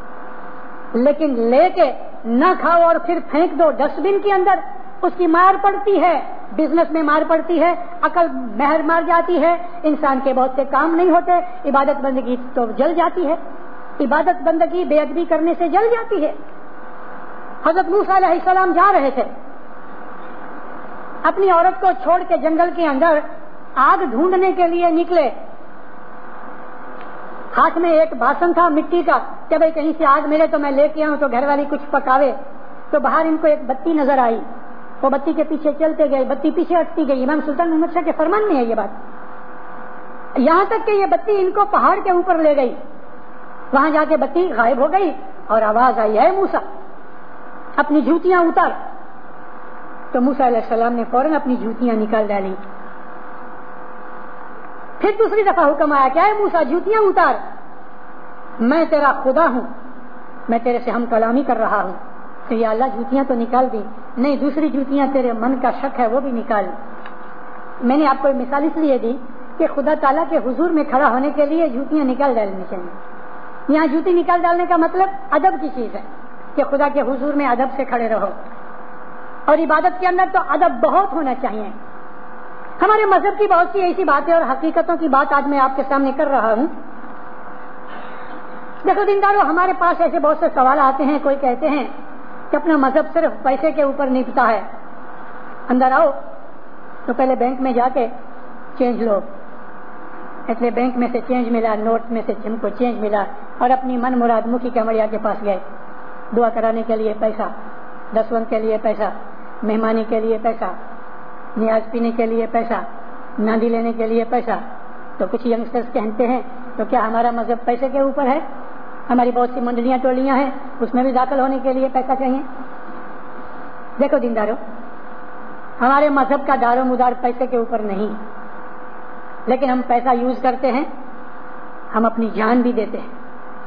Speaker 2: لیکن لے کے نہ کھاؤ اور پھر پھینک دو ڈسٹ بن کے اندر۔ اس کی مار پڑتی ہے، بزنس میں مار پڑتی ہے، عقل مہر مار جاتی ہے، انسان کے بہت سے کام نہیں ہوتے، عبادت بندگی تو جل جاتی ہے، عبادت بندگی بے ادبی کرنے سے جل جاتی ہے۔ حضرت موسیٰ علیہ السلام جا رہے تھے، اپنی عورت کو چھوڑ کے جنگل کے اندر آگ ڈھونڈنے کے لیے نکلے۔ ہاتھ میں ایک باسن تھا مٹی کا کہ بھائی کہیں سے آگ ملے تو میں لے کے آؤں تو گھر والی کچھ پکاوے۔ تو باہر ان کو ایک بتی نظر آئی، وہ بتی کے پیچھے چلتے گئے، بتی پیچھے ہٹتی گئی۔ امام سلطان محمد شاہ کے فرمان میں ہے یہ بات، یہاں تک کہ یہ بتی ان کو پہاڑ کے اوپر لے گئی۔ وہاں جا کے بتی غائب ہو گئی اور آواز آئی، ہے موسیٰ اپنی جوتیاں اتار۔ تو موسیٰ علیہ السلام نے فوراً اپنی جوتیاں نکال ڈالی۔ پھر دوسری دفعہ حکم آیا، کیا ہے موسیٰ جوتیاں اتار، میں تیرا خدا ہوں، میں تیرے سے ہم کلامی کر رہا ہوں۔ تو یا اللہ جوتیاں تو نکال دی، نہیں دوسری جوتیاں تیرے من کا شک ہے وہ بھی نکال۔ میں نے آپ کو مثال اس لیے دی کہ خدا تعالیٰ کے حضور میں کھڑا ہونے کے لیے جوتیاں نکال ڈالنی چاہیے۔ یہاں جوتی نکال ڈالنے کا مطلب ادب کی چیز ہے کہ خدا کے حضور میں ادب سے کھڑے رہو، اور عبادت کے اندر تو ادب بہت ہونا چاہیے۔ ہمارے مذہب کی بہت سی ایسی باتیں اور حقیقتوں کی بات آج میں آپ کے سامنے کر رہا ہوں۔ دیکھو دیندارو، ہمارے پاس ایسے بہت سے سوال آتے ہیں، کوئی کہتے ہیں کہ اپنا مذہب صرف پیسے کے اوپر نپٹتا ہے، اندر آؤ تو پہلے بینک میں جا کے چینج لو، اس لیے بینک میں سے چینج ملا، نوٹ میں سے ہم کو چینج ملا، اور اپنی من مراد مکھی کمڑیا کے پاس گئے، دعا کرانے کے لیے پیسہ، دسوند کے لیے پیسہ، مہمانی کے لیے پیسہ، نیاز پینے کے لیے پیسہ، ناندی لینے کے لیے پیسہ، تو کچھ یگسٹرز کہتے ہیں تو کیا ہمارا مذہب پیسے کے اوپر ہے؟ ہماری بہت سی منڈلیاں ٹولیاں ہیں، اس میں بھی داخل ہونے کے لیے پیسہ چاہیے۔ دیکھو دیندارو، ہمارے مذہب کا دار و مدار پیسے کے اوپر نہیں، لیکن ہم پیسہ یوز کرتے ہیں، ہم اپنی جان بھی دیتے ہیں،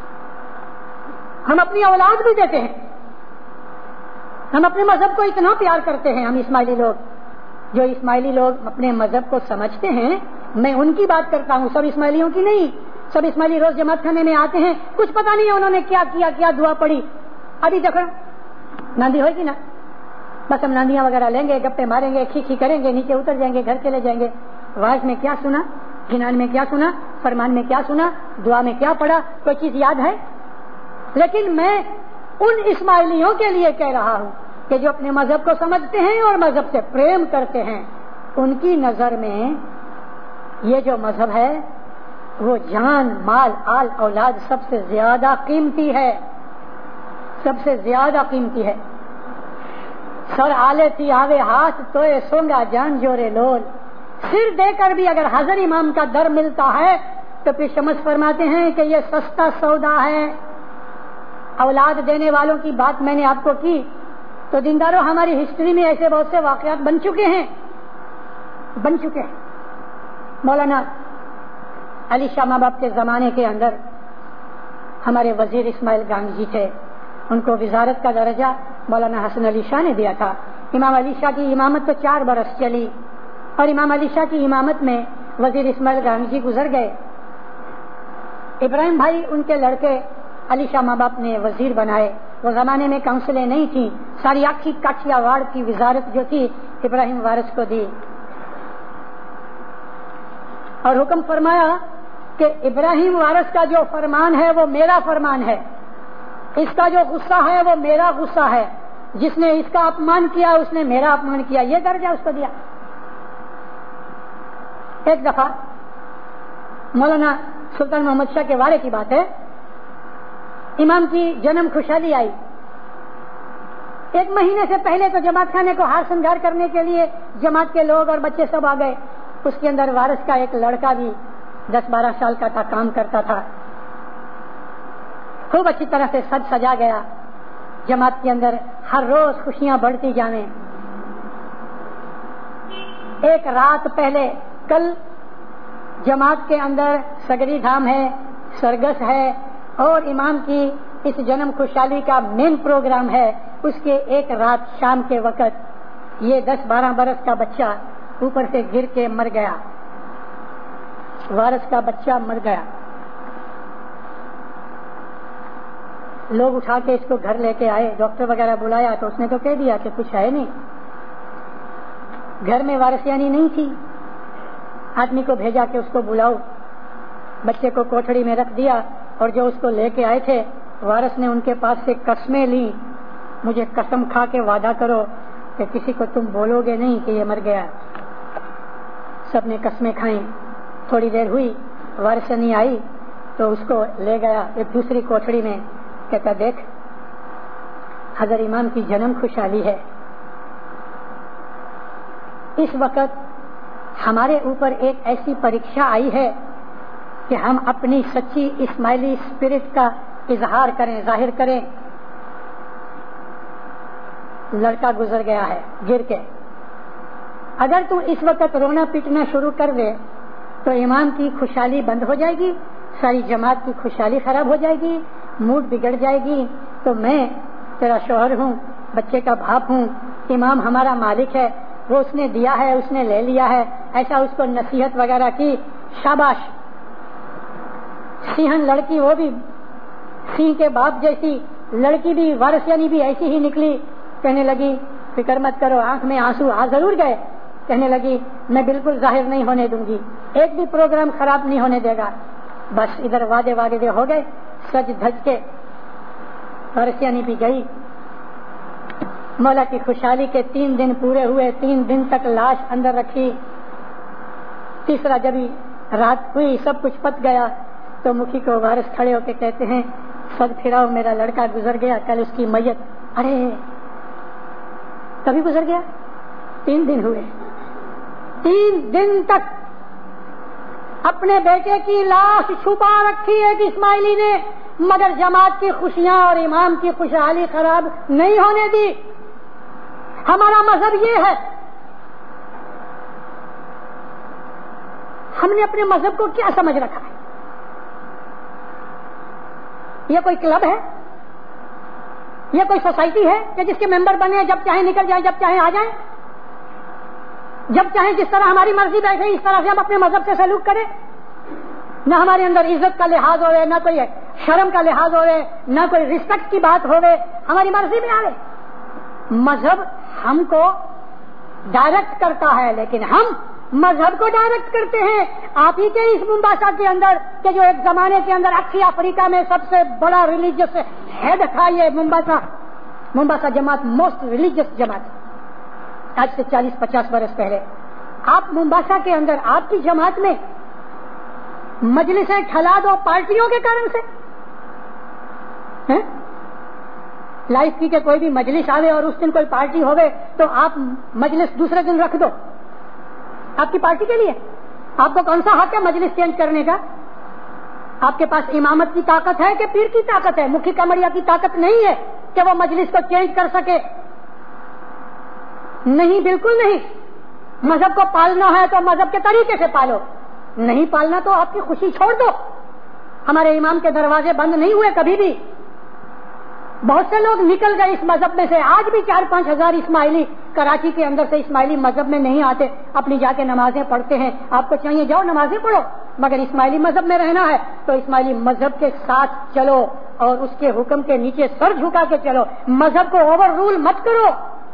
Speaker 2: ہم اپنی اولاد بھی دیتے ہیں، ہم اپنے مذہب کو اتنا پیار کرتے ہیں۔ ہم اسماعیلی لوگ، جو اسماعیلی لوگ اپنے مذہب کو سمجھتے ہیں، میں ان کی بات کرتا ہوں، سب اسماعیلیوں کی نہیں۔ سب اسماعیلی روز جماعت خانے میں آتے ہیں، کچھ پتا نہیں ہے انہوں نے کیا کیا، کیا دعا پڑی۔ ابھی دیکھو ناندی ہوئے گی نا، بس ہم ناندیاں وغیرہ لیں گے، گپے ماریں گے، کھی کریں گے، نیچے اتر جائیں گے، گھر چلے جائیں گے۔ واعظ میں کیا سنا، جنان میں کیا سنا، فرمان میں کیا سنا، دعا میں کیا پڑھا، کوئی چیز یاد ہے؟ لیکن میں ان اسماعیلیوں کے لیے کہہ رہا ہوں کہ جو اپنے مذہب کو سمجھتے ہیں اور مذہب سے پریم کرتے ہیں، ان کی نظر میں یہ جو مذہب ہے وہ جان، مال، آل، اولاد سب سے زیادہ قیمتی ہے، سب سے زیادہ قیمتی ہے۔ سر آلے تھی آوے ہاتھ توئے سونگا جان جورے لول، سر دے کر بھی اگر حضر امام کا در ملتا ہے تو پھر شمس فرماتے ہیں کہ یہ سستا سودا ہے۔ اولاد دینے والوں کی بات میں نے آپ کو کی، تو دینداروں ہماری ہسٹری میں ایسے بہت سے واقعات بن چکے ہیں۔ مولانا علی شاہ ماں باپ کے زمانے کے اندر ہمارے وزیر اسماعیل گانگھی تھے، ان کو وزارت کا درجہ مولانا حسن علی شاہ نے دیا تھا۔ امام علی شاہ کی امامت تو 4 برس چلی، اور امام علی شاہ کی امامت میں وزیر اسماعیل گانگھی گزر گئے۔ ابراہیم بھائی ان کے لڑکے علی شاہ ماں باپ نے وزیر بنائے۔ وہ زمانے میں کونسلیں نہیں تھیں، ساری آکھی کاٹیا واڑ کی وزارت جو تھی ابراہیم وارث کو دی، اور حکم فرمایا کہ ابراہیم وارث کا جو فرمان ہے وہ میرا فرمان ہے، اس کا جو غصہ ہے وہ میرا غصہ ہے، جس نے اس کا اپمان کیا اس نے میرا اپمان کیا، یہ درجہ اس کو دیا۔ ایک دفعہ مولانا سلطان محمد شاہ کے وارے کی بات ہے، امام کی جنم خوشحالی آئی۔ 1 مہینے سے پہلے تو جماعت خانے کو ہار سنگار کرنے کے لیے جماعت کے لوگ اور بچے سب آ گئے۔ اس کے اندر وارث کا ایک لڑکا بھی 10-12 سال کا تھا، کام کرتا تھا، خوب اچھی طرح سے سجا گیا۔ جماعت کے اندر ہر روز خوشیاں بڑھتی جانے۔ ایک رات پہلے، کل جماعت کے اندر سگری دھام ہے، سرگس ہے، اور امام کی اس جنم خوشحالی کا مین پروگرام ہے۔ اس کے ایک رات شام کے وقت یہ 10-12 برس کا بچہ اوپر سے گر کے مر گیا، وارث کا بچہ مر گیا۔ لوگ اٹھا کے اس کو گھر لے کے آئے، ڈاکٹر وغیرہ بلایا تو اس نے تو کہہ دیا کہ کچھ ہے نہیں، گھر میں وارثیانی نہیں تھی۔ آدمی کو بھیجا کہ اس کو بلاؤ، بچے کو کوٹھڑی میں رکھ دیا، اور جو اس کو لے کے آئے تھے وارث نے ان کے پاس سے قسمیں لی، مجھے قسم کھا کے وعدہ کرو کہ کسی کو تم بولو گے نہیں کہ یہ مر گیا۔ سب نے قسمیں کھائیں۔ تھوڑی دیر ہوئی، وارث نہیں آئی تو اس کو لے گیا ایک دوسری کوٹھڑی میں، کہتا دیکھ حضر امام کی جنم خوشحالی ہے، اس وقت ہمارے اوپر ایک ایسی پریکشا آئی ہے کہ ہم اپنی سچی اسماعیلی اسپرٹ کا اظہار کریں، ظاہر کریں۔ لڑکا گزر گیا ہے گر کے، اگر تو اس وقت رونا پیٹنا شروع کر دے تو امام کی خوشحالی بند ہو جائے گی، ساری جماعت کی خوشحالی خراب ہو جائے گی، موڈ بگڑ جائے گی۔ تو میں تیرا شوہر ہوں، بچے کا باپ ہوں، امام ہمارا مالک ہے، وہ اس نے دیا ہے، اس نے لے لیا ہے، ایسا اس کو نصیحت وغیرہ کی۔ شاباش، سیہن لڑکی، وہ بھی سینہ کے باپ جیسی لڑکی بھی وارثیانی بھی ایسی ہی نکلی۔ کہنے لگی فکر مت کرو، آنکھ میں آنسو آ ضرور گئے، کہنے لگی میں بالکل ظاہر نہیں ہونے دوں گی، ایک بھی پروگرام خراب نہیں ہونے دے گا۔ بس ادھر وعدے ہو گئے، سج دھج کے وارثیانی بھی گئی۔ مولا کی خوشحالی کے 3 دن پورے ہوئے، 3 دن تک لاش اندر رکھی۔ تیسرا جب رات ہوئی، سب کچھ پت گیا، تو مکھی کو وارث کھڑے ہو کے کہتے ہیں سد پھراؤ، میرا لڑکا گزر گیا، کل اس کی میت۔ ارے کبھی گزر گیا؟ 3 دن ہوئے، 3 دن تک اپنے بیٹے کی لاش چھپا رکھی ہے کہ اسماعیلی نے، مگر جماعت کی خوشیاں اور امام کی خوشحالی خراب نہیں ہونے دی۔ ہمارا مذہب یہ ہے۔ ہم نے اپنے مذہب کو کیا سمجھ رکھا ہے؟ یہ کوئی کلب ہے؟ یہ کوئی سوسائٹی ہے کہ جس کے ممبر بنے، جب چاہیں نکل جائیں، جب چاہیں آ جائیں، جب چاہیں جس طرح ہماری مرضی بیٹھے اس طرح سے ہم اپنے مذہب سے سلوک کریں؟ نہ ہمارے اندر عزت کا لحاظ ہوئے، نہ کوئی شرم کا لحاظ ہوئے، نہ کوئی رسپیکٹ کی بات ہوئے، ہماری مرضی میں آئے۔ مذہب ہم کو ڈائریکٹ کرتا ہے، لیکن ہم مذہب کو ڈائریکٹ کرتے ہیں۔ آپ ہی کے اس ممباسا کے اندر کہ جو ایک زمانے کے اندر اکثر افریقہ میں سب سے بڑا ریلیجیس ہیڈ تھا، یہ ممباسا جماعت موسٹ ریلیجیس جماعت، آج سے 40-50 برس پہلے۔ آپ ممباسا کے اندر آپ کی جماعت میں مجلسیں ٹھلا دو پارٹیوں کے کارن سے، لائف کی کہ کوئی بھی مجلس آوے اور اس دن کوئی پارٹی ہوگے تو آپ مجلس دوسرے دن رکھ دو آپ کی پارٹی کے لیے۔ آپ کو کون سا حق ہے مجلس چینج کرنے کا؟ آپ کے پاس امامت کی طاقت ہے کہ پیر کی طاقت ہے؟ مکھی کمریا کی طاقت نہیں ہے کہ وہ مجلس کو چینج کر سکے، نہیں، بالکل نہیں۔ مذہب کو پالنا ہے تو مذہب کے طریقے سے پالو، نہیں پالنا تو آپ کی خوشی چھوڑ دو۔ ہمارے امام کے دروازے بند نہیں ہوئے کبھی بھی، بہت سے لوگ نکل گئے اس مذہب میں سے۔ آج بھی 4-5 ہزار اسماعیلی کراچی کے اندر سے اسماعیلی مذہب میں نہیں آتے، اپنی جا کے نمازیں پڑھتے ہیں۔ آپ کو چاہیے جاؤ نمازیں پڑھو، مگر اسماعیلی مذہب میں رہنا ہے تو اسماعیلی مذہب کے ساتھ چلو اور اس کے حکم کے نیچے سر جھکا کے چلو، مذہب کو اوور رول مت کرو۔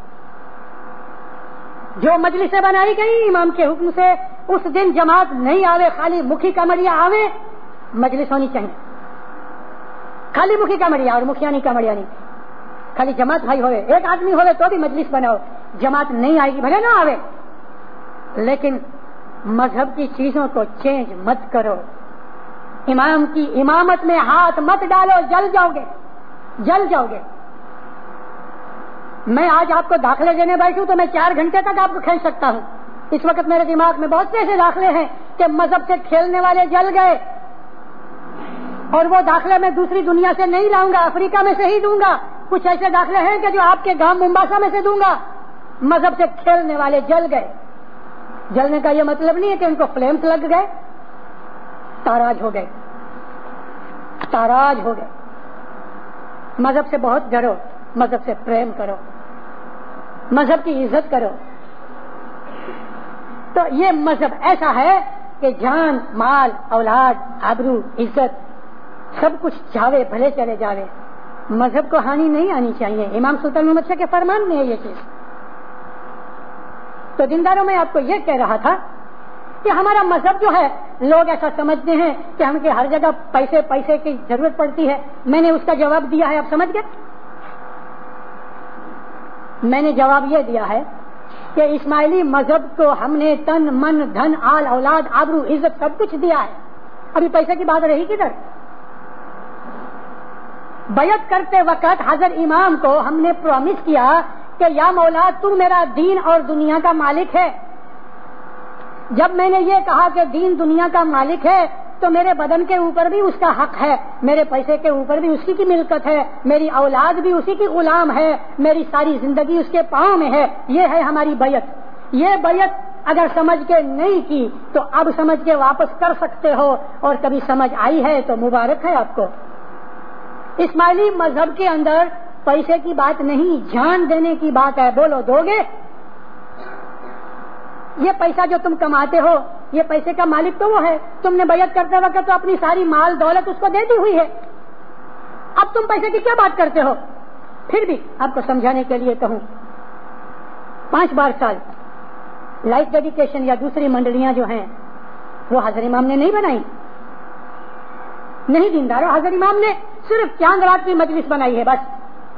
Speaker 2: جو مجلسیں بنائی گئی امام کے حکم سے، اس دن جماعت نہیں آوے، خالی مکھی کمریا آوے، مجلس ہونی چاہیے۔ خالی مکھی کمریا اور مکھیانی کمریا نہیں، خالی جماعت بھائی ہوئے، ایک آدمی ہوئے تو بھی مجلس بناؤ۔ جماعت نہیں آئے گی بھلے نہ آوے، لیکن مذہب کی چیزوں کو چینج مت کرو۔ امام کی امامت میں ہاتھ مت ڈالو، جل جاؤ گے، جل جاؤ گے۔ میں آج آپ کو داخلے دینے بیٹھوں تو میں 4 گھنٹے تک آپ کو کھینچ سکتا ہوں۔ اس وقت میرے دماغ میں بہت سے ایسے داخلے ہیں کہ مذہب سے کھیلنے والے جل گئے، اور وہ داخلے میں دوسری دنیا سے نہیں لاؤں گا، افریقہ میں سے ہی دوں گا۔ کچھ ایسے داخلے ہیں کہ جو آپ کے گاؤں ممباسا میں سے دوں گا۔ مذہب سے کھیلنے والے جل گئے۔ جلنے کا یہ مطلب نہیں ہے کہ ان کو فلیمز لگ گئے، تاراج ہو گئے، تاراج ہو گئے۔ مذہب سے بہت ڈرو، مذہب سے پریم کرو، مذہب کی عزت کرو۔ تو یہ مذہب ایسا ہے کہ جان، مال، اولاد، آبرو، عزت سب کچھ جاوے، بھلے چلے جاوے، مذہب کو ہانی نہیں آنی چاہیے۔ امام سلطان محمد شاہ کے فرمان میں ہے یہ چیز۔ تو دینداروں میں آپ کو یہ کہہ رہا تھا کہ ہمارا مذہب جو ہے، لوگ ایسا سمجھتے ہیں کہ ہم کے ہر جگہ پیسے کی ضرورت پڑتی ہے۔ میں نے اس کا جواب دیا ہے، آپ سمجھ گئے؟ میں نے جواب یہ دیا ہے کہ اسماعیلی مذہب کو ہم نے تن، من، دھن، آل، اولاد، آبرو، عزت سب کچھ دیا ہے۔ ابھی پیسے کی بات رہی کدھر؟ بیعت کرتے وقت حضرت امام کو ہم نے پرومس کیا کہ یا مولا تو میرا دین اور دنیا کا مالک ہے۔ جب میں نے یہ کہا کہ دین دنیا کا مالک ہے تو میرے بدن کے اوپر بھی اس کا حق ہے، میرے پیسے کے اوپر بھی اسی کی ملکت ہے، میری اولاد بھی اسی کی غلام ہے، میری ساری زندگی اس کے پاؤں میں ہے۔ یہ ہے ہماری بیعت۔ یہ بیعت اگر سمجھ کے نہیں کی تو اب سمجھ کے واپس کر سکتے ہو، اور کبھی سمجھ آئی ہے تو مبارک ہے آپ کو۔ اسماعیلی مذہب کے اندر پیسے کی بات نہیں، جان دینے کی بات ہے۔ بولو دو گے؟ یہ پیسہ جو تم کماتے ہو، یہ پیسے کا مالک تو وہ ہے، تم نے بیعت کرتے وقت تو اپنی ساری مال دولت اس کو دے دی ہوئی ہے، اب تم پیسے کی کیا بات کرتے ہو؟ پھر بھی آپ کو سمجھانے کے لیے کہوں، 5 بار سال لائف ڈیڈیکیشن یا دوسری منڈلیاں جو ہیں وہ حضرت امام نے نہیں بنائی، نہیں دینداروں، حضرت امام نے صرف چاند رات کی مجلس بنائی ہے بس۔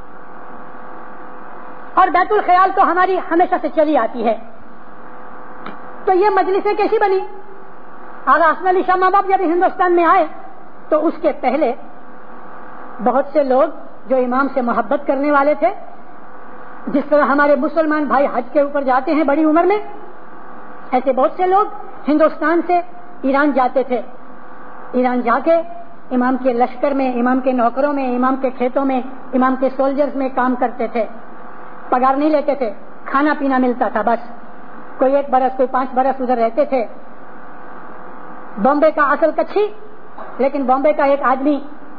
Speaker 2: اور بیت الخیال تو ہماری ہمیشہ سے چلی آتی ہے۔ تو یہ مجلسیں کیسی بنی؟ آغا حسن علی شاہ ماں باپ جب ہندوستان میں آئے تو اس کے پہلے بہت سے لوگ جو امام سے محبت کرنے والے تھے، جس طرح ہمارے مسلمان بھائی حج کے اوپر جاتے ہیں بڑی عمر میں، ایسے بہت سے لوگ ہندوستان سے ایران جاتے تھے. ایران جا کے امام کے لشکر میں، امام کے نوکروں میں، امام کے کھیتوں میں، امام کے سولجرز میں کام کرتے تھے. پگار نہیں لیتے تھے، کھانا پینا ملتا تھا بس. کوئی 1 برس کوئی 5 برس ادھر رہتے تھے. بامبے کا اصل کچھی، لیکن بامبے کا ایک آدمی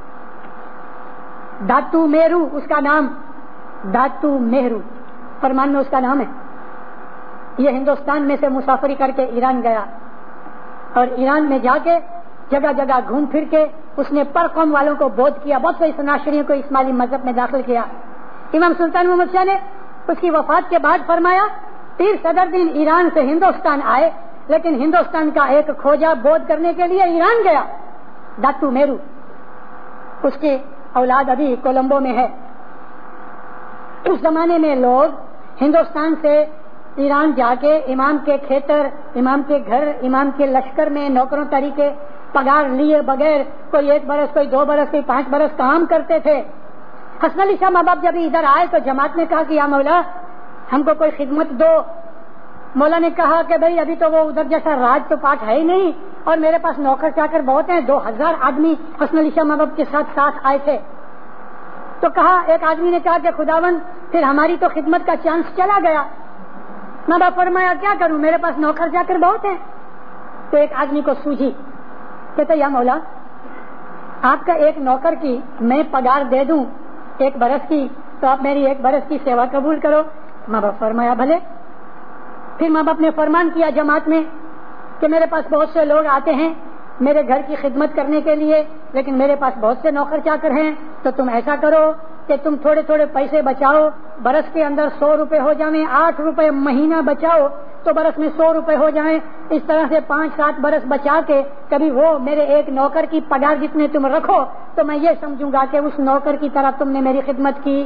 Speaker 2: داتو میرو، اس کا نام داتو میرو فرمان میں اس کا نام ہے. یہ ہندوستان میں سے مسافری کر کے ایران گیا اور ایران میں جا کے جگہ جگہ گھوم پھر کے اس نے پر قوم والوں کو بودھ کیا. بہت سے سناشریوں کو اسماعیلی مذہب میں داخل کیا. امام سلطان محمد شاہ نے اس کی وفات کے بعد فرمایا پیر صدر دین ایران سے ہندوستان آئے، لیکن ہندوستان کا ایک کھوجا بودھ کرنے کے لیے ایران گیا، داتو میرو. اس کی اولاد ابھی کولمبو میں ہے. اس زمانے میں لوگ ہندوستان سے ایران جا کے امام کے کھیتر، امام کے گھر، امام کے لشکر میں نوکروں طریقے پگار لیے بغیر کوئی 1 برس کوئی 2 برس کوئی 5 برس کام کرتے تھے. حسن علی شاہ ماں باپ جب ادھر آئے تو جماعت نے کہا کہ یا مولا ہم کو کوئی خدمت دو. مولا نے کہا کہ بھئی ابھی تو وہ ادھر جیسا راج تو پاٹ ہے ہی نہیں، اور میرے پاس نوکر چاکر بہت ہیں. 2000 آدمی حسن علی شاہ ماں باپ کے ساتھ آئے تھے. تو کہا، ایک آدمی نے کہا کہ خداوند پھر ہماری تو خدمت کا چانس چلا گیا. ماں باپ فرمایا کیا کروں، میرے پاس نوکر چاکر بہت ہیں. تو ایک آدمی کو سوجھی، کہتے یا مولا آپ کا ایک نوکر کی میں پگار دے دوں 1 برس کی، تو آپ میری 1 برس کی سیوا قبول کرو. ماں باپ فرمایا بھلے. پھر ماں باپ نے فرمان کیا جماعت میں کہ میرے پاس بہت سے لوگ آتے ہیں میرے گھر کی خدمت کرنے کے لیے، لیکن میرے پاس بہت سے نوکر چاکر ہیں، تو تم ایسا کرو کہ تم تھوڑے تھوڑے پیسے بچاؤ. برس کے اندر 100 روپے ہو جائیں، 8 روپے مہینہ بچاؤ تو برس میں 100 روپے ہو جائیں. اس طرح سے 5-7 برس بچا کے کبھی وہ میرے ایک نوکر کی پگار جتنے تم رکھو تو میں یہ سمجھوں گا کہ اس نوکر کی طرح تم نے میری خدمت کی.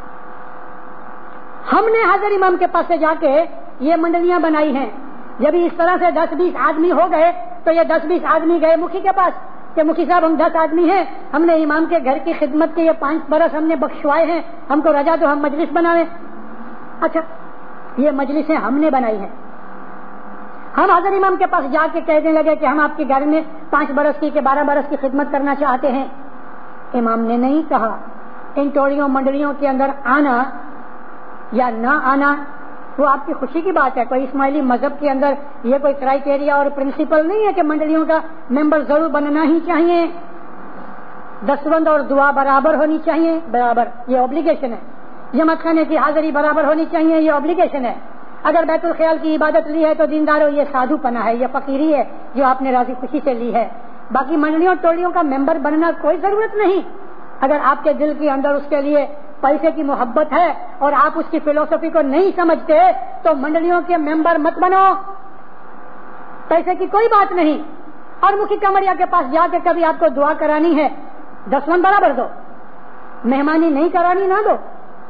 Speaker 2: ہم نے حضرت امام کے پاس سے جا کے یہ منڈلیاں بنائی ہیں. جب اس طرح سے 10-20 آدمی ہو گئے تو یہ 10-20 آدمی گئے مکھی کے پاس کہ مکھی صاحب ہم 10 آدمی ہیں، ہم نے امام کے گھر کی خدمت کے یہ 5 برس ہم نے بخشوائے ہیں، ہم کو رجا تو ہم مجلس بناویں. اچھا یہ مجلسیں ہم نے بنائی ہیں. ہم حضرت امام کے پاس جا کے کہنے لگے کہ ہم آپ کے گھر میں 5 برس کی کہ 12 برس کی خدمت کرنا چاہتے ہیں. امام نے نہیں کہا ان ٹوڑیوں منڈلیوں کے اندر آنا یا نہ آنا وہ آپ کی خوشی کی بات ہے. کوئی اسماعیلی مذہب کے اندر یہ کوئی کرائیٹیریا اور پرنسپل نہیں ہے کہ منڈلیوں کا ممبر ضرور بننا ہی چاہیے. دستبند اور دعا برابر ہونی چاہیے، برابر یہ اوبلیگیشن ہے. جماعت خانے کی حاضری برابر ہونی چاہیے، یہ اوبلیگیشن ہے. اگر بیت الخیال کی عبادت لی ہے تو دینداروں یہ سادھو پنا ہے، یہ فقیری ہے جو آپ نے راضی خوشی سے لی ہے. باقی منڈلیوں ٹولیوں کا ممبر بننا کوئی ضرورت نہیں. اگر آپ کے دل کے اندر اس کے لیے پیسے کی محبت ہے اور آپ اس کی فلسفی کو نہیں سمجھتے تو منڈلیوں کے ممبر مت بنو. پیسے کی کوئی بات نہیں. اور مکھی کمریا کے پاس جا کے کبھی آپ کو دعا کرانی ہے 10 برابر دو، مہمانی نہیں کرانی نہ دو.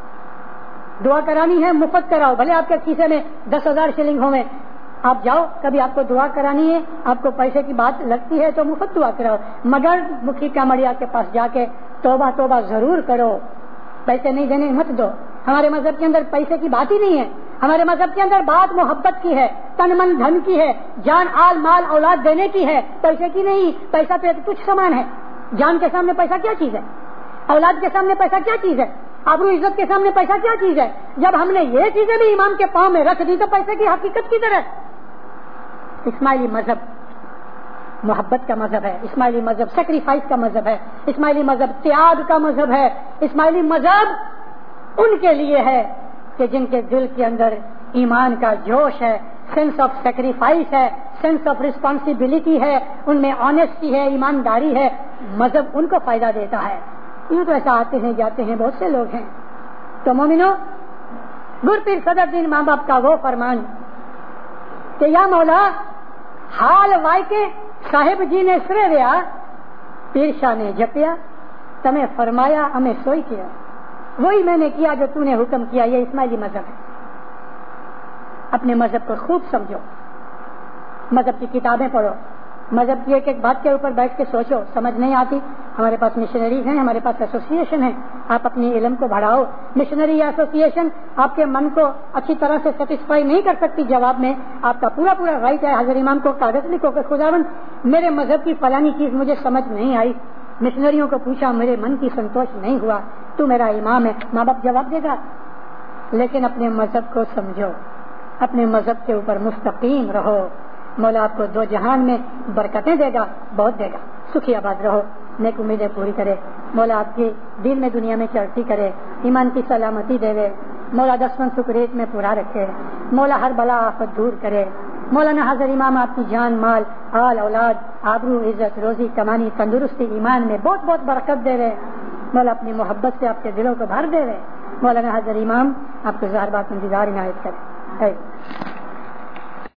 Speaker 2: دعا کرانی ہے مفت کراؤ، بھلے آپ کے کھیسے میں 10,000 شلنگ ہوئے. آپ جاؤ، کبھی آپ کو دعا کرانی ہے، آپ کو پیسے کی بات لگتی ہے تو مفت دعا کراؤ، مگر مکھی کمریا کے پاس جا کے توبہ ضرور کرو. پیسے نہیں دینے مت دو. ہمارے مذہب کے اندر پیسے کی بات ہی نہیں ہے. ہمارے مذہب کے اندر بات محبت کی ہے، تن من دھن کی ہے، جان آل مال اولاد دینے کی ہے، پیسے کی نہیں. پیسہ تو ایک تچھ سامان ہے. جان کے سامنے پیسہ کیا چیز ہے؟ اولاد کے سامنے پیسہ کیا چیز ہے؟ آبرو عزت کے سامنے پیسہ کیا چیز ہے؟ جب ہم نے یہ چیزیں بھی امام کے پاؤں میں رکھ دی تو پیسے کی حقیقت کی طرح. اسماعیلی مذہب محبت کا مذہب ہے. اسماعیلی مذہب سیکریفائس کا مذہب ہے. اسماعیلی مذہب تیاگ کا مذہب ہے. اسماعیلی مذہب ان کے لیے ہے کہ جن کے دل کے اندر ایمان کا جوش ہے، سینس آف سیکریفائس ہے، سینس آف ریسپانسبلٹی ہے، ان میں آنےسٹی ہے، ایمانداری ہے. مذہب ان کو فائدہ دیتا ہے. یوں تو ایسا آتے ہیں جاتے ہیں بہت سے لوگ ہیں. تو مومنو، گر پیر صدر دین ماں باپ کا وہ فرمان کہ یا مولا حال وائی کے صاحب جی نے سرے ریا پیر شاہ نے جپیا تمہیں فرمایا ہمیں سوئی کیا، وہی میں نے کیا جو تو نے حکم کیا. یہ اسماعیلی مذہب ہے. اپنے مذہب کو خوب سمجھو، مذہب کی کتابیں پڑھو، مذہب کی ایک ایک بات کے اوپر بیٹھ کے سوچو. سمجھ نہیں آتی ہمارے پاس مشنریز ہیں, ہمارے پاس ایسوسیشن ہے, آپ اپنی علم کو بڑھاؤ. مشنری یا ایسوسیشن آپ کے من کو اچھی طرح سے سیٹسفائی نہیں کر سکتی. جواب میں آپ کا پورا رائٹ ہے, حضرت امام کو کاغذ لکھو کہ خداوند میرے مذہب کی فلانی چیز مجھے سمجھ نہیں آئی, مشنریوں کو پوچھا میرے من کی سنتوش نہیں ہوا, تو میرا امام ہے. ماں باپ جواب دے گا, لیکن اپنے مذہب کو سمجھو, اپنے مذہب کے اوپر مستقیم رہو. مولا آپ کو دو جہان میں برکتیں دے گا, بہت دے گا. سکھی آباد رہو, نیک امیدیں پوری کرے. مولا آپ کی دین میں دنیا میں چڑھتی کرے, ایمان کی سلامتی دے دے. مولا دشمن سکریت میں پورا رکھے. مولا ہر بلا آفت دور کرے. مولانا حضرت امام آپ کی جان مال آل اولاد آبرو عزت روزی کمانی تندرستی ایمان میں بہت بہت برکت دے رہے. مولا اپنی محبت سے آپ کے دلوں کو بھر دے رہے. مولانا حضرت امام آپ کو زہر بات انتظار عنایت کرے.